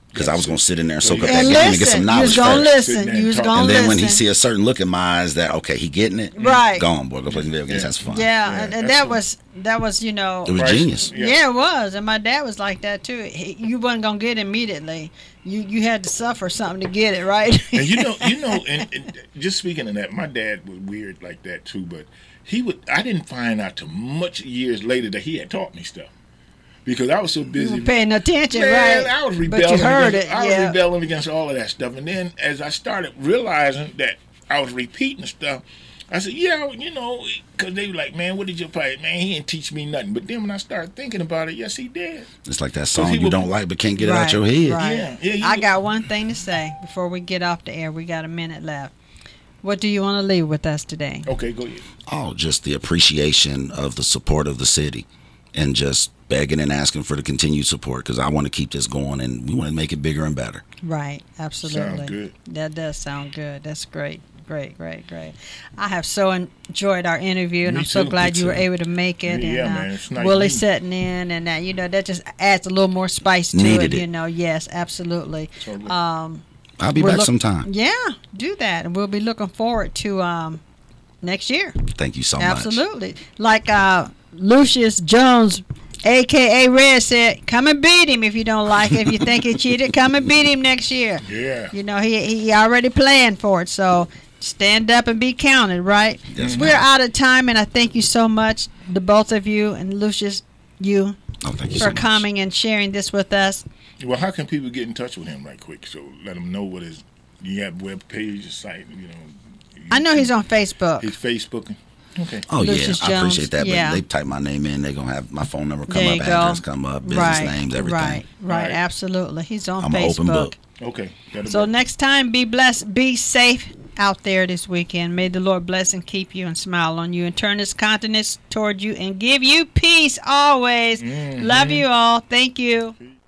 Speaker 3: Because I was going to sit in there and soak up
Speaker 1: And
Speaker 3: that game and get
Speaker 1: listen,
Speaker 3: some
Speaker 1: you
Speaker 3: knowledge
Speaker 1: was gonna
Speaker 3: first.
Speaker 1: listen.
Speaker 2: Sitting there
Speaker 1: You was
Speaker 2: and
Speaker 1: gonna
Speaker 3: And then
Speaker 1: listen.
Speaker 3: when he see a certain look in my eyes that, okay, he getting it,
Speaker 1: Right.
Speaker 3: go on, boy, go play some video games, that's fun.
Speaker 1: Yeah,
Speaker 2: Yeah,
Speaker 1: and, and
Speaker 2: that's
Speaker 1: that
Speaker 2: what-
Speaker 1: was that was you know.
Speaker 3: It was
Speaker 2: Price-
Speaker 3: genius.
Speaker 2: Yeah.
Speaker 1: Yeah. it was, and my dad was like that too. He, you wasn't gonna get it immediately. You you had to suffer something to get it, right?
Speaker 2: And you know, you know, and, and just speaking of that, my dad was weird like that too. But he would, I didn't find out till much years later that he had taught me stuff because I was so
Speaker 1: You
Speaker 2: busy
Speaker 1: were paying attention,
Speaker 2: Man,
Speaker 1: right?
Speaker 2: I was
Speaker 1: But
Speaker 2: rebelling.
Speaker 1: you heard
Speaker 2: against,
Speaker 1: it,
Speaker 2: I was
Speaker 1: yeah.
Speaker 2: rebelling against all of that stuff, and then as I started realizing that I was repeating stuff, I said, "Yeah, you know," because they were like, "Man, what did your play? Man, he didn't teach me nothing." But then when I started thinking about it, yes, he did.
Speaker 3: It's like that song
Speaker 2: he
Speaker 3: you
Speaker 2: would-
Speaker 3: don't like but can't get it out
Speaker 1: Right,
Speaker 3: your head.
Speaker 1: right.
Speaker 2: Yeah, yeah, you
Speaker 1: I
Speaker 2: would-
Speaker 1: got one thing to say before we get off the air. We got a minute left. What do you want to leave with us today?
Speaker 2: Okay, go ahead.
Speaker 3: Oh, just the appreciation of the support of the city and just begging and asking for the continued support because I want to keep this going and we want to make it bigger and better.
Speaker 1: Right, absolutely.
Speaker 2: Sounds good.
Speaker 1: That does sound good. That's great. Great, great, great. I have so enjoyed our interview, and
Speaker 2: Me
Speaker 1: I'm so
Speaker 2: too,
Speaker 1: glad
Speaker 3: me
Speaker 1: you were
Speaker 3: too.
Speaker 1: able to make it.
Speaker 2: Yeah,
Speaker 1: and
Speaker 2: man, it's nice
Speaker 1: Willie
Speaker 2: meeting you.
Speaker 1: sitting in, and that you know that just adds a little more spice to
Speaker 3: Needed
Speaker 1: it.
Speaker 3: it.
Speaker 1: You know, yes, absolutely.
Speaker 2: Totally.
Speaker 1: Um,
Speaker 3: I'll be
Speaker 1: we're
Speaker 3: back
Speaker 1: look-
Speaker 3: sometime.
Speaker 1: Yeah, do that, and we'll be looking forward to um, next year.
Speaker 3: Thank you so much.
Speaker 1: Absolutely. Like uh, Lucius Jones, a k a. Red, said, come and beat him if you don't like it. If you think he cheated, come and beat him next year.
Speaker 2: Yeah.
Speaker 1: You know, he he already planned for it, so stand up and be counted, right?
Speaker 3: Yes,
Speaker 1: We're
Speaker 3: ma'am.
Speaker 1: out of time, and I thank you so much, the both of you, and Lucius, you,
Speaker 3: Oh, thank you
Speaker 1: for
Speaker 3: so much.
Speaker 1: coming and sharing this with us.
Speaker 2: Well, how can people get in touch with him right quick? So let them know what his you have web page, his site, you know.
Speaker 1: I know he's on Facebook.
Speaker 2: His Facebook. Okay.
Speaker 3: Oh,
Speaker 1: Lucius
Speaker 3: yeah, I
Speaker 1: Jones,
Speaker 3: appreciate that.
Speaker 1: yeah.
Speaker 3: But they type my name in, they're going to have my phone number come
Speaker 1: There
Speaker 3: up,
Speaker 1: you go.
Speaker 3: address come up, business
Speaker 1: right,
Speaker 3: names, everything.
Speaker 1: right, right,
Speaker 2: Right.
Speaker 1: absolutely. He's on
Speaker 3: I'm an
Speaker 1: Facebook.
Speaker 3: open book.
Speaker 2: Okay. That'll
Speaker 1: So
Speaker 2: work.
Speaker 1: next time, be blessed, be safe out there this weekend. May the Lord bless and keep you and smile on you and turn his countenance toward you and give you peace always.
Speaker 2: Mhm.
Speaker 1: Love you all. Thank you.
Speaker 2: Peace.